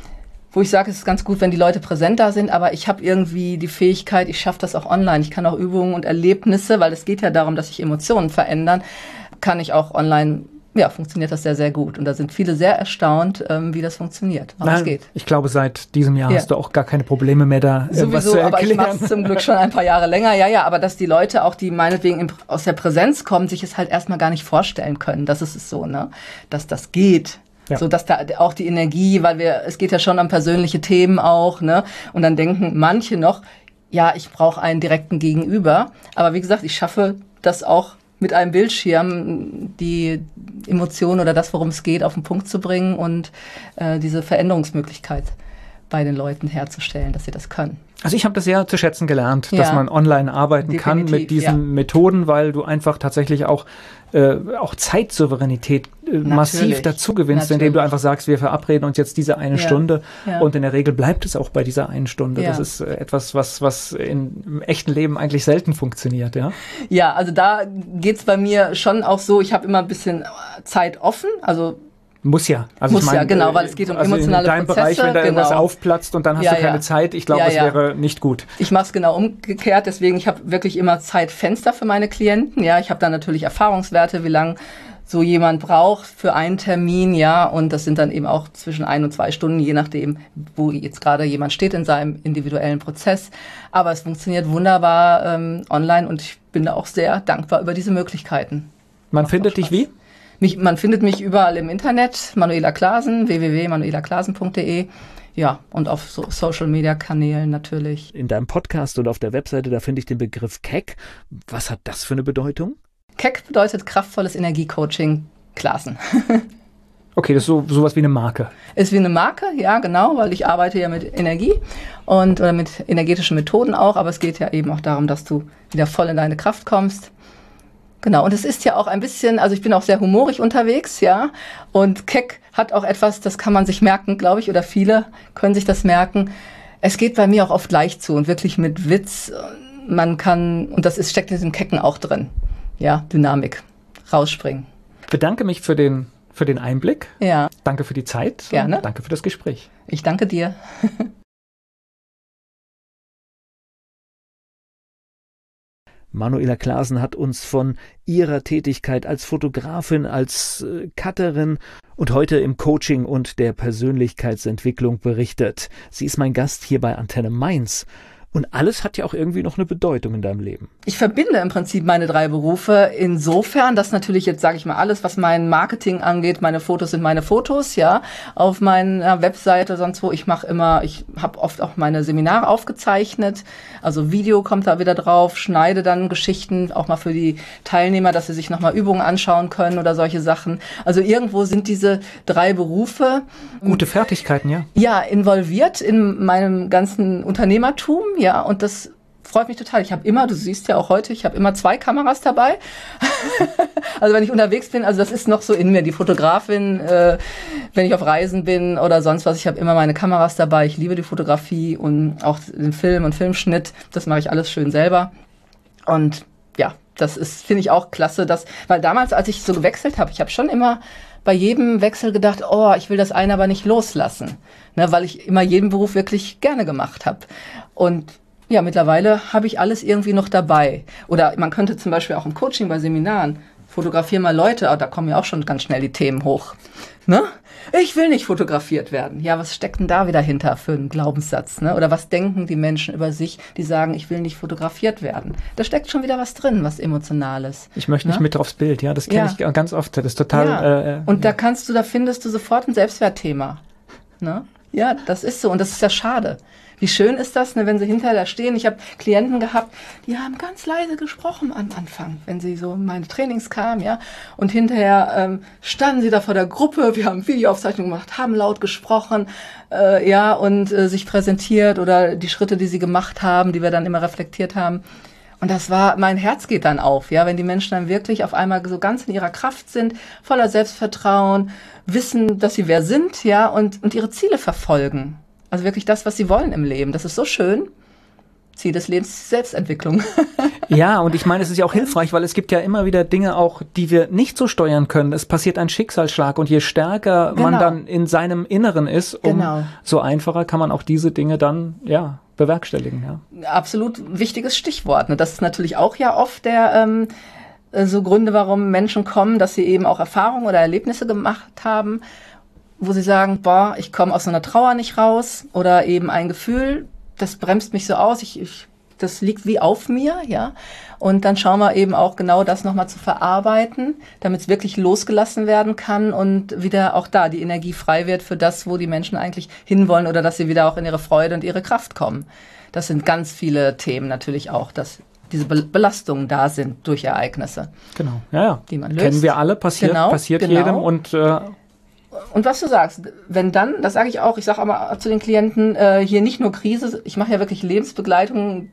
wo ich sage, es ist ganz gut, wenn die Leute präsent da sind, aber ich habe irgendwie die Fähigkeit, ich schaffe das auch online. Ich kann auch Übungen und Erlebnisse, weil es geht ja darum, dass sich Emotionen verändern, kann ich auch online ja, funktioniert das sehr, sehr gut. Und da sind viele sehr erstaunt, ähm, wie das funktioniert, was es geht. Ich glaube, seit diesem Jahr ja. hast du auch gar keine Probleme mehr, da Sowieso, was zu erklären. Aber ich mache es zum Glück schon ein paar Jahre länger. Ja, ja, aber dass die Leute auch, die meinetwegen in, aus der Präsenz kommen, sich es halt erstmal gar nicht vorstellen können. Das ist es so, ne? Dass das geht. Ja. So, dass da auch die Energie, weil wir, es geht ja schon um persönliche Themen auch, ne? Und dann denken manche noch, ja, ich brauche einen direkten Gegenüber. Aber wie gesagt, ich schaffe das auch mit einem Bildschirm, die Emotionen oder das, worum es geht, auf den Punkt zu bringen und äh, diese Veränderungsmöglichkeit bei den Leuten herzustellen, dass sie das können. Also ich habe das sehr zu schätzen gelernt, ja. dass man online arbeiten Definitiv, kann mit diesen ja. Methoden, weil du einfach tatsächlich auch, äh, auch Zeitsouveränität äh, massiv dazu gewinnst, Natürlich. indem du einfach sagst, wir verabreden uns jetzt diese eine ja. Stunde ja. und in der Regel bleibt es auch bei dieser einen Stunde. Ja. Das ist äh, etwas, was, was in, im echten Leben eigentlich selten funktioniert. Ja, ja, also da geht's bei mir schon auch so, ich habe immer ein bisschen Zeit offen, also Muss ja. Also Muss ich mein, ja, genau, weil es geht um also emotionale in deinem Prozesse. Bereich, wenn da genau. irgendwas aufplatzt und dann hast ja, du keine ja. Zeit, ich glaube, ja, das ja. wäre nicht gut. Ich mache es genau umgekehrt, deswegen, ich habe wirklich immer Zeitfenster für meine Klienten. Ja, ich habe dann natürlich Erfahrungswerte, wie lange so jemand braucht für einen Termin, ja, und das sind dann eben auch zwischen ein und zwei Stunden, je nachdem, wo jetzt gerade jemand steht in seinem individuellen Prozess. Aber es funktioniert wunderbar ähm, online und ich bin da auch sehr dankbar über diese Möglichkeiten. Man Macht findet dich wie? Mich, man findet mich überall im Internet, Manuela Klasen, w w w punkt manuela klasen punkt d e. Ja, und auf so Social-Media-Kanälen natürlich. In deinem Podcast und auf der Webseite, da finde ich den Begriff Keck. Was hat das für eine Bedeutung? Keck bedeutet kraftvolles Energiecoaching Klasen. Okay, das ist so sowas wie eine Marke. Ist wie eine Marke, ja, genau, weil ich arbeite ja mit Energie und oder mit energetischen Methoden auch, aber es geht ja eben auch darum, dass du wieder voll in deine Kraft kommst. Genau, und es ist ja auch ein bisschen, also ich bin auch sehr humorig unterwegs, ja, und Keck hat auch etwas, das kann man sich merken, glaube ich, oder viele können sich das merken. Es geht bei mir auch oft leicht zu und wirklich mit Witz. Man kann, und das ist, steckt in diesem Kecken auch drin, ja, Dynamik, rausspringen. Ich bedanke mich für den, für den Einblick. Ja. Danke für die Zeit. Gerne. Danke für das Gespräch. Ich danke dir. Manuela Klasen hat uns von ihrer Tätigkeit als Fotografin, als äh, Cutterin und heute im Coaching und der Persönlichkeitsentwicklung berichtet. Sie ist mein Gast hier bei Antenne Mainz. Und alles hat ja auch irgendwie noch eine Bedeutung in deinem Leben. Ich verbinde im Prinzip meine drei Berufe insofern, dass natürlich jetzt, sage ich mal, alles, was mein Marketing angeht, meine Fotos sind meine Fotos, ja, auf meiner Webseite, sonst wo. Ich mache immer, ich habe oft auch meine Seminare aufgezeichnet, also Video kommt da wieder drauf, schneide dann Geschichten auch mal für die Teilnehmer, dass sie sich nochmal Übungen anschauen können oder solche Sachen. Also irgendwo sind diese drei Berufe gute Fertigkeiten, ja. Ja, involviert in meinem ganzen Unternehmertum, ja. Ja, und das freut mich total. Ich habe immer, du siehst ja auch heute, ich habe immer zwei Kameras dabei. Also wenn ich unterwegs bin, also das ist noch so in mir, die Fotografin, äh, wenn ich auf Reisen bin oder sonst was, ich habe immer meine Kameras dabei. Ich liebe die Fotografie und auch den Film und Filmschnitt. Das mache ich alles schön selber. Und ja, das ist, finde ich auch klasse, dass, weil damals, als ich so gewechselt habe, ich habe schon immer bei jedem Wechsel gedacht, oh, ich will das eine aber nicht loslassen, ne, weil ich immer jeden Beruf wirklich gerne gemacht habe. Und ja, mittlerweile habe ich alles irgendwie noch dabei. Oder man könnte zum Beispiel auch im Coaching bei Seminaren, fotografieren mal Leute, aber da kommen ja auch schon ganz schnell die Themen hoch. Ne? Ich will nicht fotografiert werden. Ja, was steckt denn da wieder hinter für einen Glaubenssatz? Ne? Oder was denken die Menschen über sich, die sagen, ich will nicht fotografiert werden? Da steckt schon wieder was drin, was Emotionales. Ich möchte nicht ne? mit aufs Bild, ja, das kenne ja. ich ganz oft. Das ist total. Ja. Äh, und ja. da kannst du, da findest du sofort ein Selbstwertthema. Ne? Ja, das ist so und das ist ja schade. Wie schön ist das, ne, wenn sie hinterher da stehen. Ich habe Klienten gehabt, die haben ganz leise gesprochen am Anfang, wenn sie so in meine Trainings kamen, ja. Und hinterher ähm, standen sie da vor der Gruppe, wir haben Videoaufzeichnungen gemacht, haben laut gesprochen, äh, ja, und äh, sich präsentiert oder die Schritte, die sie gemacht haben, die wir dann immer reflektiert haben. Und das war, mein Herz geht dann auf, ja, wenn die Menschen dann wirklich auf einmal so ganz in ihrer Kraft sind, voller Selbstvertrauen, wissen, dass sie wer sind, ja, und, und ihre Ziele verfolgen. Also wirklich das, was sie wollen im Leben. Das ist so schön. Ziel des Lebens, Selbstentwicklung. Ja, und ich meine, es ist ja auch hilfreich, weil es gibt ja immer wieder Dinge auch, die wir nicht so steuern können. Es passiert ein Schicksalsschlag und je stärker genau. man dann in seinem Inneren ist, um genau. so einfacher kann man auch diese Dinge dann, ja, bewerkstelligen. Ja. Absolut wichtiges Stichwort. Ne? Das ist natürlich auch ja oft der, ähm, äh, so Gründe, warum Menschen kommen, dass sie eben auch Erfahrungen oder Erlebnisse gemacht haben, wo sie sagen, boah, ich komme aus so einer Trauer nicht raus oder eben ein Gefühl, das bremst mich so aus, ich, ich, das liegt wie auf mir, ja. Und dann schauen wir eben auch genau das nochmal zu verarbeiten, damit es wirklich losgelassen werden kann und wieder auch da die Energie frei wird für das, wo die Menschen eigentlich hinwollen oder dass sie wieder auch in ihre Freude und ihre Kraft kommen. Das sind ganz viele Themen natürlich auch, dass diese Be- Belastungen da sind durch Ereignisse. Genau, ja, ja. Die man löst. Kennen wir alle, passiert, genau, passiert genau. jedem und äh, Und was du sagst, wenn dann, das sage ich auch, ich sage aber zu den Klienten, äh, hier nicht nur Krise, ich mache ja wirklich Lebensbegleitung.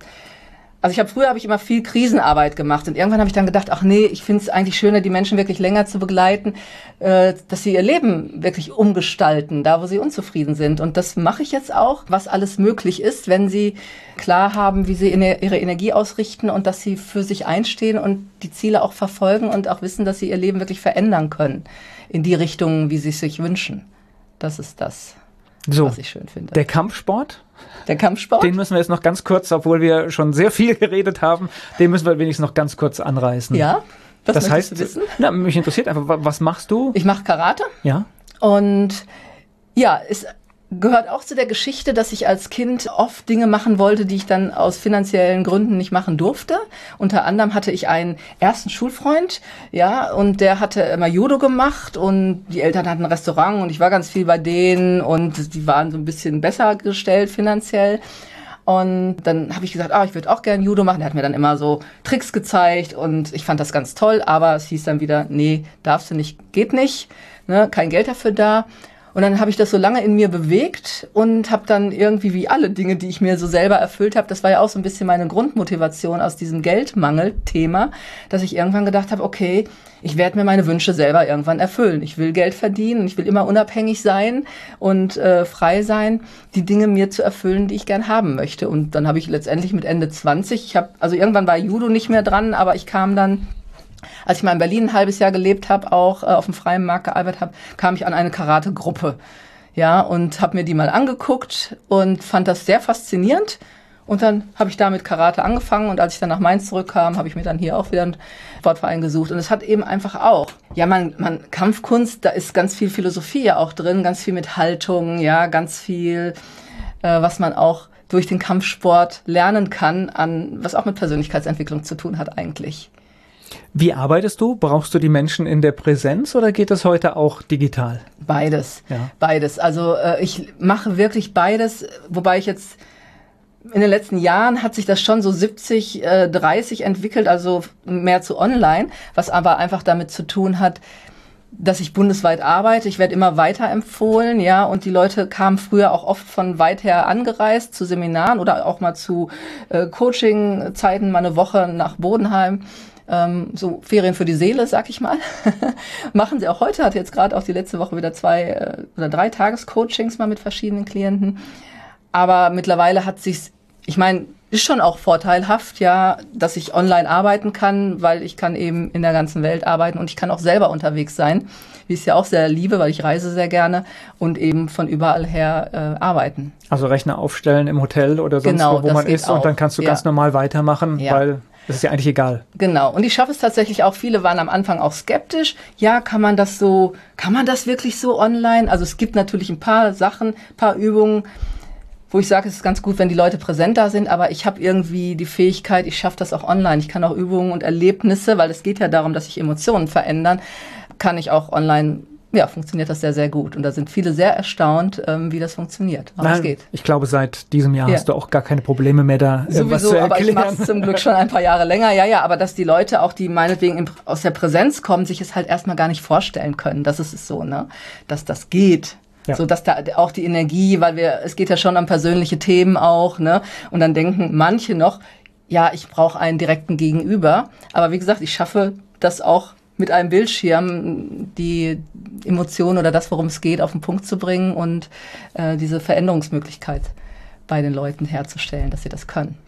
Also ich habe früher habe ich immer viel Krisenarbeit gemacht und irgendwann habe ich dann gedacht, ach nee, ich finde es eigentlich schöner, die Menschen wirklich länger zu begleiten, äh, dass sie ihr Leben wirklich umgestalten, da wo sie unzufrieden sind. Und das mache ich jetzt auch, was alles möglich ist, wenn sie klar haben, wie sie ihre Energie ausrichten und dass sie für sich einstehen und die Ziele auch verfolgen und auch wissen, dass sie ihr Leben wirklich verändern können in die Richtung, wie sie es sich wünschen. Das ist das, so, was ich schön finde. Der Kampfsport? Der Kampfsport? Den müssen wir jetzt noch ganz kurz, obwohl wir schon sehr viel geredet haben, den müssen wir wenigstens noch ganz kurz anreißen. Ja, was das möchtest heißt, du wissen? Na, mich interessiert einfach, was machst du? Ich mache Karate. Ja. Und ja, es gehört auch zu der Geschichte, dass ich als Kind oft Dinge machen wollte, die ich dann aus finanziellen Gründen nicht machen durfte. Unter anderem hatte ich einen ersten Schulfreund, ja, und der hatte immer Judo gemacht und die Eltern hatten ein Restaurant und ich war ganz viel bei denen und die waren so ein bisschen besser gestellt finanziell. Und dann habe ich gesagt, ah, ich würde auch gerne Judo machen. Der hat mir dann immer so Tricks gezeigt und ich fand das ganz toll, aber es hieß dann wieder, nee, darfst du nicht, geht nicht, ne, kein Geld dafür da. Und dann habe ich das so lange in mir bewegt und habe dann irgendwie wie alle Dinge, die ich mir so selber erfüllt habe, das war ja auch so ein bisschen meine Grundmotivation aus diesem Geldmangel-Thema, dass ich irgendwann gedacht habe, okay, ich werde mir meine Wünsche selber irgendwann erfüllen. Ich will Geld verdienen, ich will immer unabhängig sein und äh, frei sein, die Dinge mir zu erfüllen, die ich gern haben möchte. Und dann habe ich letztendlich mit Ende zwanzig, ich habe, also irgendwann war Judo nicht mehr dran, aber ich kam dann, als ich mal in Berlin ein halbes Jahr gelebt habe, auch äh, auf dem freien Markt gearbeitet habe, kam ich an eine Karate-Gruppe. Ja, und habe mir die mal angeguckt und fand das sehr faszinierend. Und dann habe ich da mit Karate angefangen und als ich dann nach Mainz zurückkam, habe ich mir dann hier auch wieder einen Sportverein gesucht. Und es hat eben einfach auch, ja, man, man Kampfkunst, da ist ganz viel Philosophie ja auch drin, ganz viel mit Haltung, ja, ganz viel, äh, was man auch durch den Kampfsport lernen kann, an was auch mit Persönlichkeitsentwicklung zu tun hat eigentlich. Wie arbeitest du? Brauchst du die Menschen in der Präsenz oder geht das heute auch digital? Beides, ja. beides. Also äh, ich mache wirklich beides, wobei ich jetzt in den letzten Jahren hat sich das schon so siebzig dreißig entwickelt, also mehr zu online, was aber einfach damit zu tun hat, dass ich bundesweit arbeite. Ich werde immer weiter empfohlen, ja, und die Leute kamen früher auch oft von weit her angereist zu Seminaren oder auch mal zu äh, Coaching-Zeiten, mal eine Woche nach Bodenheim. Ähm, so Ferien für die Seele, sag ich mal. Machen sie auch heute, hatte jetzt gerade auch die letzte Woche wieder zwei äh, oder drei Tages-Coachings mal mit verschiedenen Klienten. Aber mittlerweile hat sich's, ich meine, ist schon auch vorteilhaft, ja, dass ich online arbeiten kann, weil ich kann eben in der ganzen Welt arbeiten und ich kann auch selber unterwegs sein, wie ich es ja auch sehr liebe, weil ich reise sehr gerne und eben von überall her äh, arbeiten. Also Rechner aufstellen im Hotel oder sonst genau, wo, wo man ist auch. Und dann kannst du ja. ganz normal weitermachen, ja. weil das ist ja eigentlich egal. Genau. Und ich schaffe es tatsächlich auch, viele waren am Anfang auch skeptisch. Ja, kann man das so, kann man das wirklich so online? Also es gibt natürlich ein paar Sachen, ein paar Übungen, wo ich sage, es ist ganz gut, wenn die Leute präsent da sind, aber ich habe irgendwie die Fähigkeit, ich schaffe das auch online. Ich kann auch Übungen und Erlebnisse, weil es geht ja darum, dass sich Emotionen verändern, kann ich auch online, ja, funktioniert das sehr, sehr gut. Und da sind viele sehr erstaunt, ähm, wie das funktioniert, aber Nein, es geht. Ich glaube, seit diesem Jahr ja. hast du auch gar keine Probleme mehr da, äh, was zu erklären. Aber ich mache es zum Glück schon ein paar Jahre länger. Ja, ja, aber dass die Leute auch, die meinetwegen im, aus der Präsenz kommen, sich es halt erstmal gar nicht vorstellen können. Das ist es so, ne, dass das geht. Ja. So, dass da auch die Energie, weil wir, es geht ja schon um persönliche Themen auch, ne? Und dann denken manche noch, ja, ich brauche einen direkten Gegenüber. Aber wie gesagt, ich schaffe das auch mit einem Bildschirm, die Emotionen oder das, worum es geht, auf den Punkt zu bringen und äh, diese Veränderungsmöglichkeit bei den Leuten herzustellen, dass sie das können.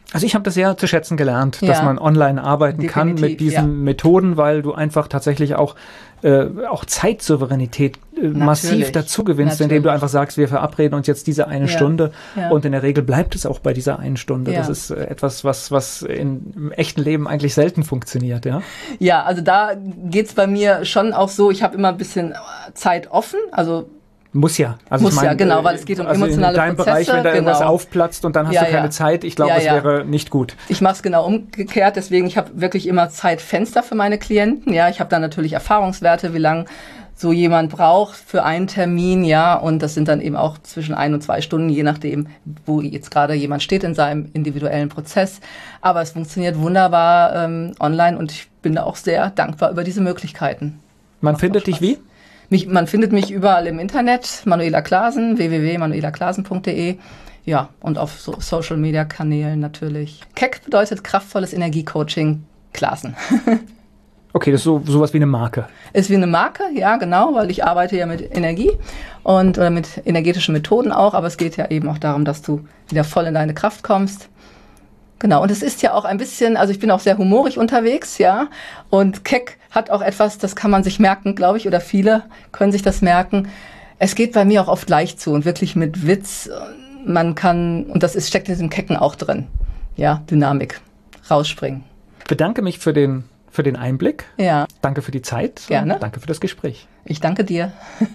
Also ich habe das sehr zu schätzen gelernt, Ja. dass man online arbeiten Definitiv, kann mit diesen ja. Methoden, weil du einfach tatsächlich auch, äh, auch Zeitsouveränität äh, massiv Natürlich. dazu gewinnst, indem du Natürlich. einfach sagst, wir verabreden uns jetzt diese eine Ja. Stunde Ja. und in der Regel bleibt es auch bei dieser einen Stunde. Ja. Das ist äh, etwas, was, was in, im echten Leben eigentlich selten funktioniert, ja. Ja, also da geht's bei mir schon auch so, ich habe immer ein bisschen Zeit offen, also Muss ja. Also Muss ich mein, ja, genau, äh, weil es geht um also emotionale in deinem Prozesse, Bereich, wenn da irgendwas genau. aufplatzt und dann hast Ja, du keine ja. Zeit, ich glaube, Ja, es ja. wäre nicht gut. ich mache es genau umgekehrt, deswegen ich habe wirklich immer Zeitfenster für meine Klienten. Ja, ich habe dann natürlich Erfahrungswerte, wie lange so jemand braucht für einen Termin, ja, und das sind dann eben auch zwischen ein und zwei Stunden, je nachdem, wo jetzt gerade jemand steht in seinem individuellen Prozess. Aber es funktioniert wunderbar ähm, online und ich bin da auch sehr dankbar über diese Möglichkeiten. Man Macht findet auch dich Spaß. wie? Mich, man findet mich überall im Internet, Manuela Klasen, w w w punkt manuela klasen punkt d e. Ja, und auf so Social-Media-Kanälen natürlich. Keck bedeutet kraftvolles Energiecoaching Klasen. Okay, das ist so sowas wie eine Marke. Ist wie eine Marke, ja, genau, weil ich arbeite ja mit Energie und oder mit energetischen Methoden auch, aber es geht ja eben auch darum, dass du wieder voll in deine Kraft kommst. Genau, und es ist ja auch ein bisschen, also ich bin auch sehr humorig unterwegs, ja, und Keck hat auch etwas, das kann man sich merken, glaube ich, oder viele können sich das merken. Es geht bei mir auch oft leicht zu und wirklich mit Witz. Man kann, und das ist, steckt in diesem Kecken auch drin, ja, Dynamik, rausspringen. Ich bedanke mich für den, für den Einblick. Ja, Danke für die Zeit. Gerne. Und danke für das Gespräch. ich danke dir.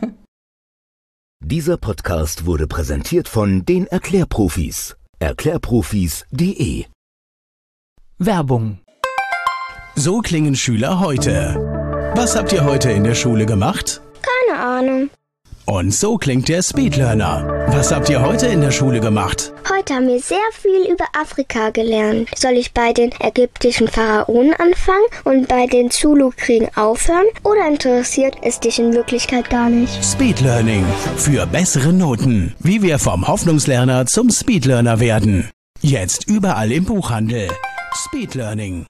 Dieser Podcast wurde präsentiert von den Erklärprofis. Erklärprofis punkt de Werbung. So klingen Schüler heute. Was habt ihr heute in der Schule gemacht? Keine Ahnung. Und so klingt der Speedlearner. Was habt ihr heute in der Schule gemacht? Heute haben wir sehr viel über Afrika gelernt. Soll ich bei den ägyptischen Pharaonen anfangen und bei den Zulu-Kriegen aufhören? Oder interessiert es dich in Wirklichkeit gar nicht? Speedlearning. Für bessere Noten. Wie wir vom Hoffnungslerner zum Speedlearner werden. Jetzt überall im Buchhandel. Speedlearning.